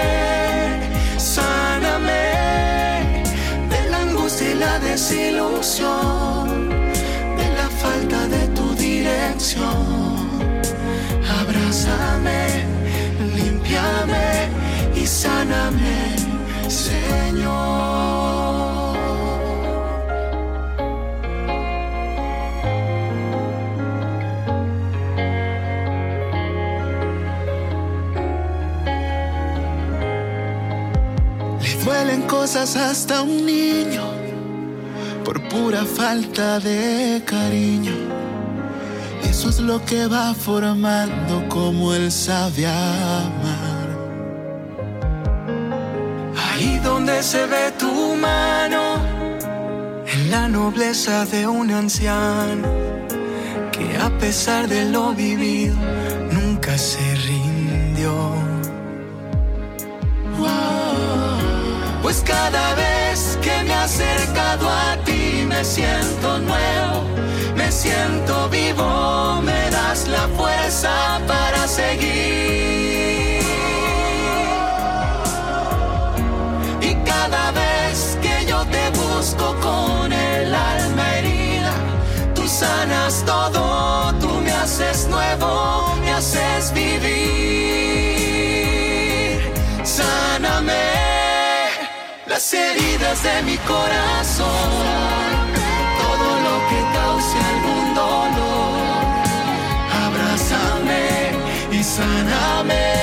sáname de la angustia y la desilusión, de la falta de tu dirección. Abrázame, límpiame sáname, Señor. Duelen cosas hasta a un niño por pura falta de cariño. Y eso es lo que va formando como él sabe amar. Ahí donde se ve tu mano, en la nobleza de un anciano que a pesar de lo vivido nunca se rindió. Pues cada vez que me he acercado a ti me siento nuevo, me siento vivo, me das la fuerza para seguir. Y cada vez que yo te busco con el alma herida, tú sanas todo, tú me haces nuevo, me haces vivir. Sáname las heridas de mi corazón, todo lo que cause algún dolor. Abrázame y sáname,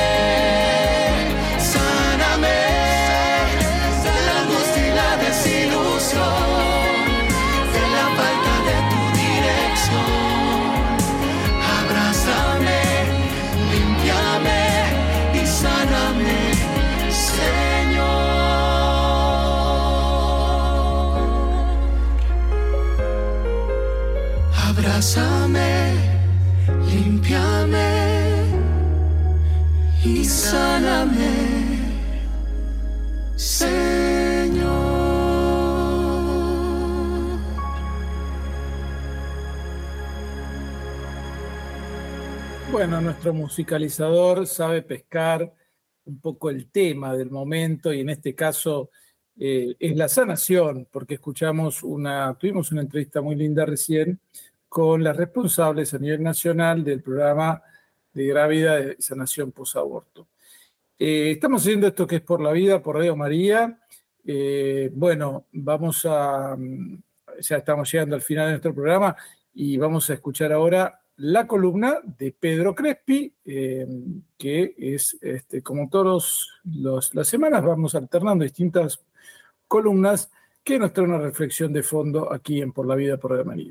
sáname de la angustia y la desilusión, de la falta de tu dirección. Abrázame, límpiame y sáname, Señor. Abrázame, límpiame y sáname, Señor. Bueno, nuestro musicalizador sabe pescar un poco el tema del momento y en este caso es la sanación, porque tuvimos una entrevista muy linda recién con las responsables a nivel nacional del programa de Grávida y Sanación Posaborto. Estamos haciendo esto que es Por la Vida, por Radio María. Bueno, ya estamos llegando al final de nuestro programa y vamos a escuchar ahora la columna de Pedro Crespi, que es, como todas las semanas, vamos alternando distintas columnas que nos traen una reflexión de fondo aquí en Por la Vida, por Radio María.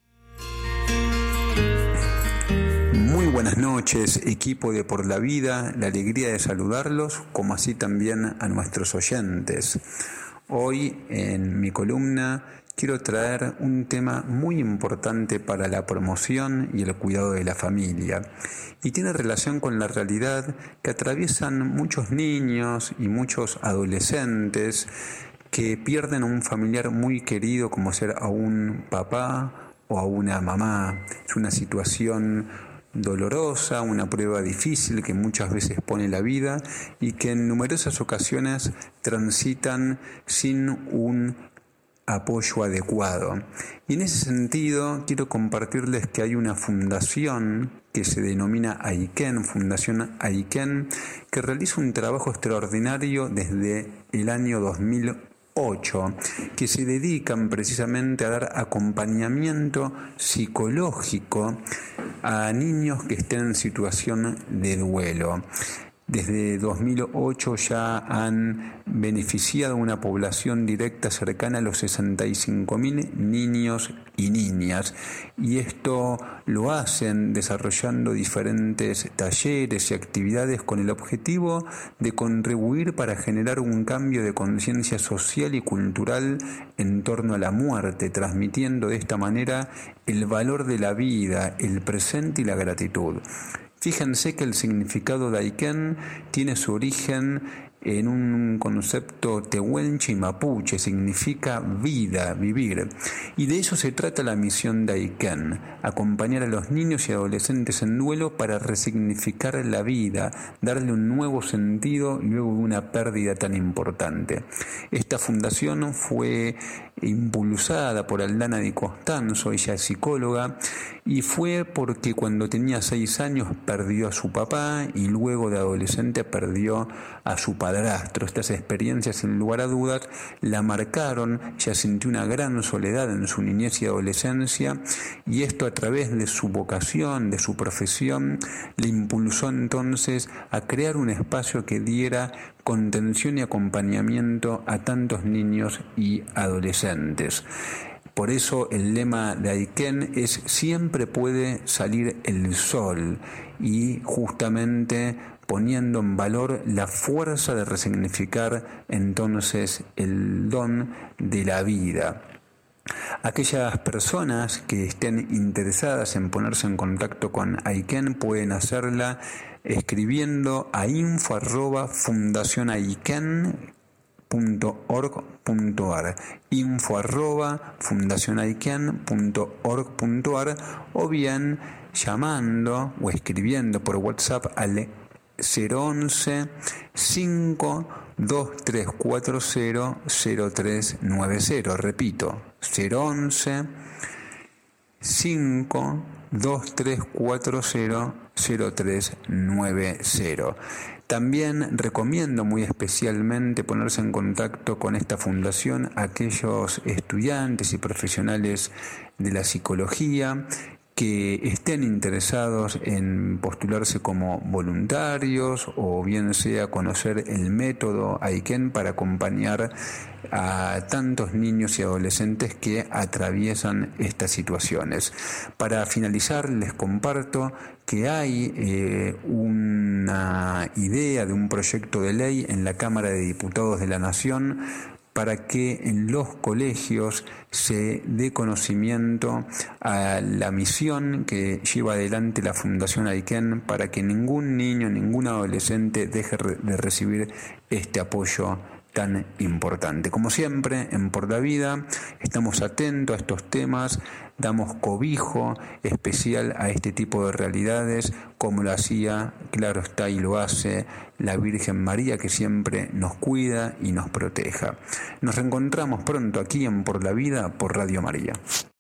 Muy buenas noches, equipo de Por la Vida, la alegría de saludarlos, como así también a nuestros oyentes. Hoy en mi columna quiero traer un tema muy importante para la promoción y el cuidado de la familia, y tiene relación con la realidad que atraviesan muchos niños y muchos adolescentes que pierden a un familiar muy querido, como ser a un papá o a una mamá. Es una situación dolorosa, una prueba difícil que muchas veces pone la vida y que en numerosas ocasiones transitan sin un apoyo adecuado. Y en ese sentido quiero compartirles que hay una fundación que se denomina Aiken, Fundación Aiken, que realiza un trabajo extraordinario desde el año 2008, que se dedican precisamente a dar acompañamiento psicológico a niños que estén en situación de duelo. Desde 2008 ya han beneficiado a una población directa cercana a los 65.000 niños y niñas, y esto lo hacen desarrollando diferentes talleres y actividades con el objetivo de contribuir para generar un cambio de conciencia social y cultural en torno a la muerte, transmitiendo de esta manera el valor de la vida, el presente y la gratitud. Fíjense que el significado de Aiken tiene su origen en un concepto tehuelche y mapuche, significa vida, vivir. Y de eso se trata la misión de Aiken, acompañar a los niños y adolescentes en duelo para resignificar la vida, darle un nuevo sentido luego de una pérdida tan importante. Esta fundación fue impulsada por Aldana Di Costanzo, ella es psicóloga, y fue porque cuando tenía 6 años perdió a su papá y luego de adolescente perdió a su padrastro. Estas experiencias, sin lugar a dudas, la marcaron. Ella sintió una gran soledad en su niñez y adolescencia, y esto, a través de su vocación, de su profesión, le impulsó entonces a crear un espacio que diera contención y acompañamiento a tantos niños y adolescentes. Por eso el lema de Aitken es siempre puede salir el sol, y justamente poniendo en valor la fuerza de resignificar entonces el don de la vida. Aquellas personas que estén interesadas en ponerse en contacto con Aitken pueden hacerla escribiendo a info@fundacionaiken.org.ar, info@fundacionaiken.org.ar, o bien llamando o escribiendo por WhatsApp al 011 52340 0390. Repito, 011 52340 0390. También recomiendo muy especialmente ponerse en contacto con esta fundación a aquellos estudiantes y profesionales de la psicología que estén interesados en postularse como voluntarios, o bien sea conocer el método Aitken para acompañar a tantos niños y adolescentes que atraviesan estas situaciones. Para finalizar, les comparto que hay una idea de un proyecto de ley en la Cámara de Diputados de la Nación para que en los colegios se dé conocimiento a la misión que lleva adelante la Fundación Aitken para que ningún niño, ningún adolescente deje de recibir este apoyo tan importante. Como siempre, en Por la Vida estamos atentos a estos temas, damos cobijo especial a este tipo de realidades, como lo hacía, claro está, y lo hace la Virgen María, que siempre nos cuida y nos proteja. Nos reencontramos pronto aquí en Por la Vida, por Radio María.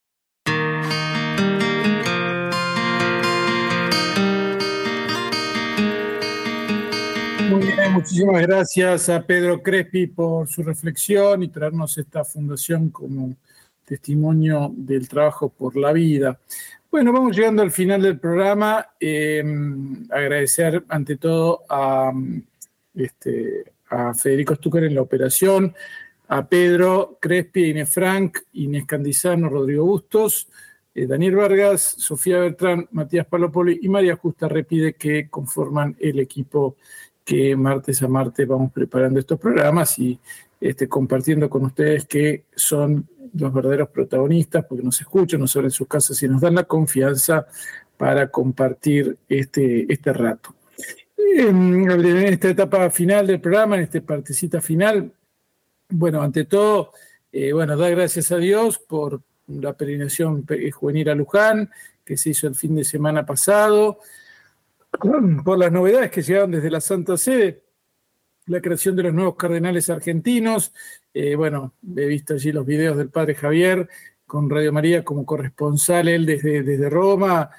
Muy bien, muchísimas gracias a Pedro Crespi por su reflexión y traernos esta fundación como testimonio del trabajo por la vida. Bueno, vamos llegando al final del programa. Agradecer ante todo a Federico Stucker en la operación, a Pedro Crespi, Inés Frank, Inés Candizano, Rodrigo Bustos, Daniel Vargas, Sofía Bertrán, Matías Palopoli y María Justa Repide, que conforman el equipo que martes a martes vamos preparando estos programas y compartiendo con ustedes, que son los verdaderos protagonistas, porque nos escuchan, nos abren sus casas y nos dan la confianza para compartir este rato. En esta etapa final del programa, en esta partecita final, bueno, ante todo, dar gracias a Dios por la peregrinación juvenil a Luján, que se hizo el fin de semana pasado, por las novedades que llegaron desde la Santa Sede, la creación de los nuevos cardenales argentinos. He visto allí los videos del padre Javier con Radio María como corresponsal, él desde Roma.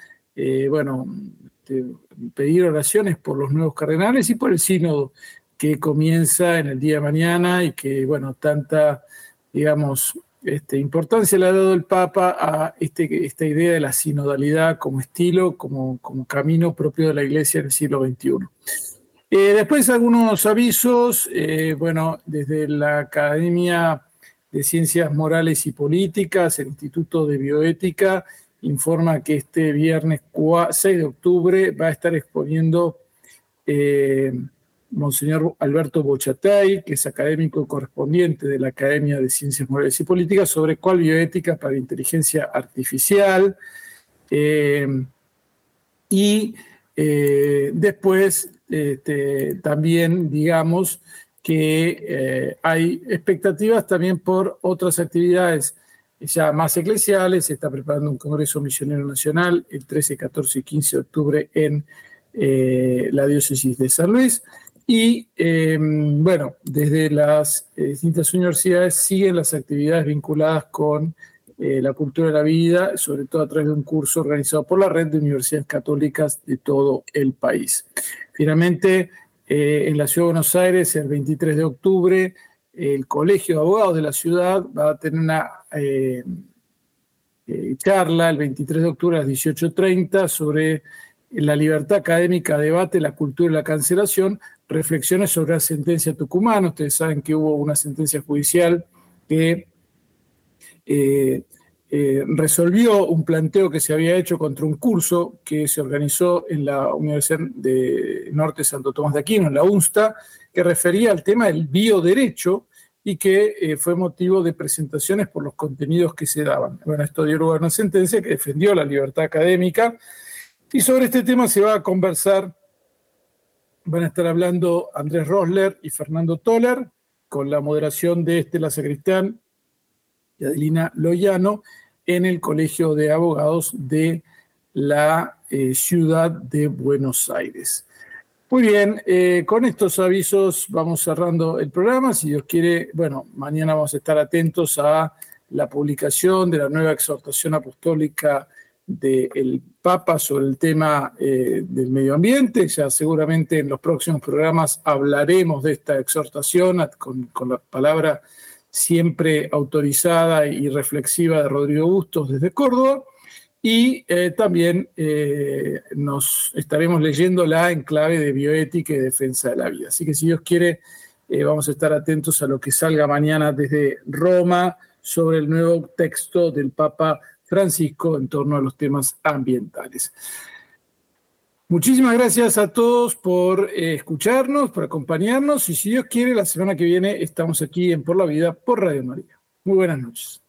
Pedir oraciones por los nuevos cardenales y por el sínodo que comienza en el día de mañana y que, tanta, importancia le ha dado el Papa a esta idea de la sinodalidad como estilo, como camino propio de la Iglesia en el siglo XXI. Después algunos avisos, desde la Academia de Ciencias Morales y Políticas, el Instituto de Bioética informa que este viernes 6 de octubre va a estar exponiendo Monseñor Alberto Bochatay, que es académico correspondiente de la Academia de Ciencias Morales y Políticas, sobre cuál bioética para inteligencia artificial. Después también digamos que hay expectativas también por otras actividades ya más eclesiales. Se está preparando un Congreso Misionero Nacional el 13, 14 y 15 de octubre en la diócesis de San Luis. Y bueno, desde las distintas universidades siguen las actividades vinculadas con la cultura de la vida, sobre todo a través de un curso organizado por la Red de Universidades Católicas de todo el país. Finalmente, en la Ciudad de Buenos Aires, el 23 de octubre, el Colegio de Abogados de la ciudad va a tener una charla el 23 de octubre a las 18:30 sobre la libertad académica, debate, la cultura y la cancelación, reflexiones sobre la sentencia Tucumán. Ustedes saben que hubo una sentencia judicial que resolvió un planteo que se había hecho contra un curso que se organizó en la Universidad de Norte Santo Tomás de Aquino, en la UNSTA, que refería al tema del bioderecho y que fue motivo de presentaciones por los contenidos que se daban. Bueno, esto dio lugar a una sentencia que defendió la libertad académica, y sobre este tema se va a conversar, van a estar hablando Andrés Rosler y Fernando Toller, con la moderación de Estela Sacristán y Adelina Loyano, en el Colegio de Abogados de la Ciudad de Buenos Aires. Muy bien, con estos avisos vamos cerrando el programa. Si Dios quiere, bueno, mañana vamos a estar atentos a la publicación de la nueva exhortación apostólica del Papa sobre el tema del medio ambiente. Ya seguramente en los próximos programas hablaremos de esta exhortación con la palabra siempre autorizada y reflexiva de Rodrigo Bustos desde Córdoba, y también nos estaremos leyéndola en clave de bioética y defensa de la vida. Así que si Dios quiere, vamos a estar atentos a lo que salga mañana desde Roma sobre el nuevo texto del Papa Francisco en torno a los temas ambientales. Muchísimas gracias a todos por escucharnos, por acompañarnos, y si Dios quiere, la semana que viene estamos aquí en Por la Vida, por Radio María. Muy buenas noches.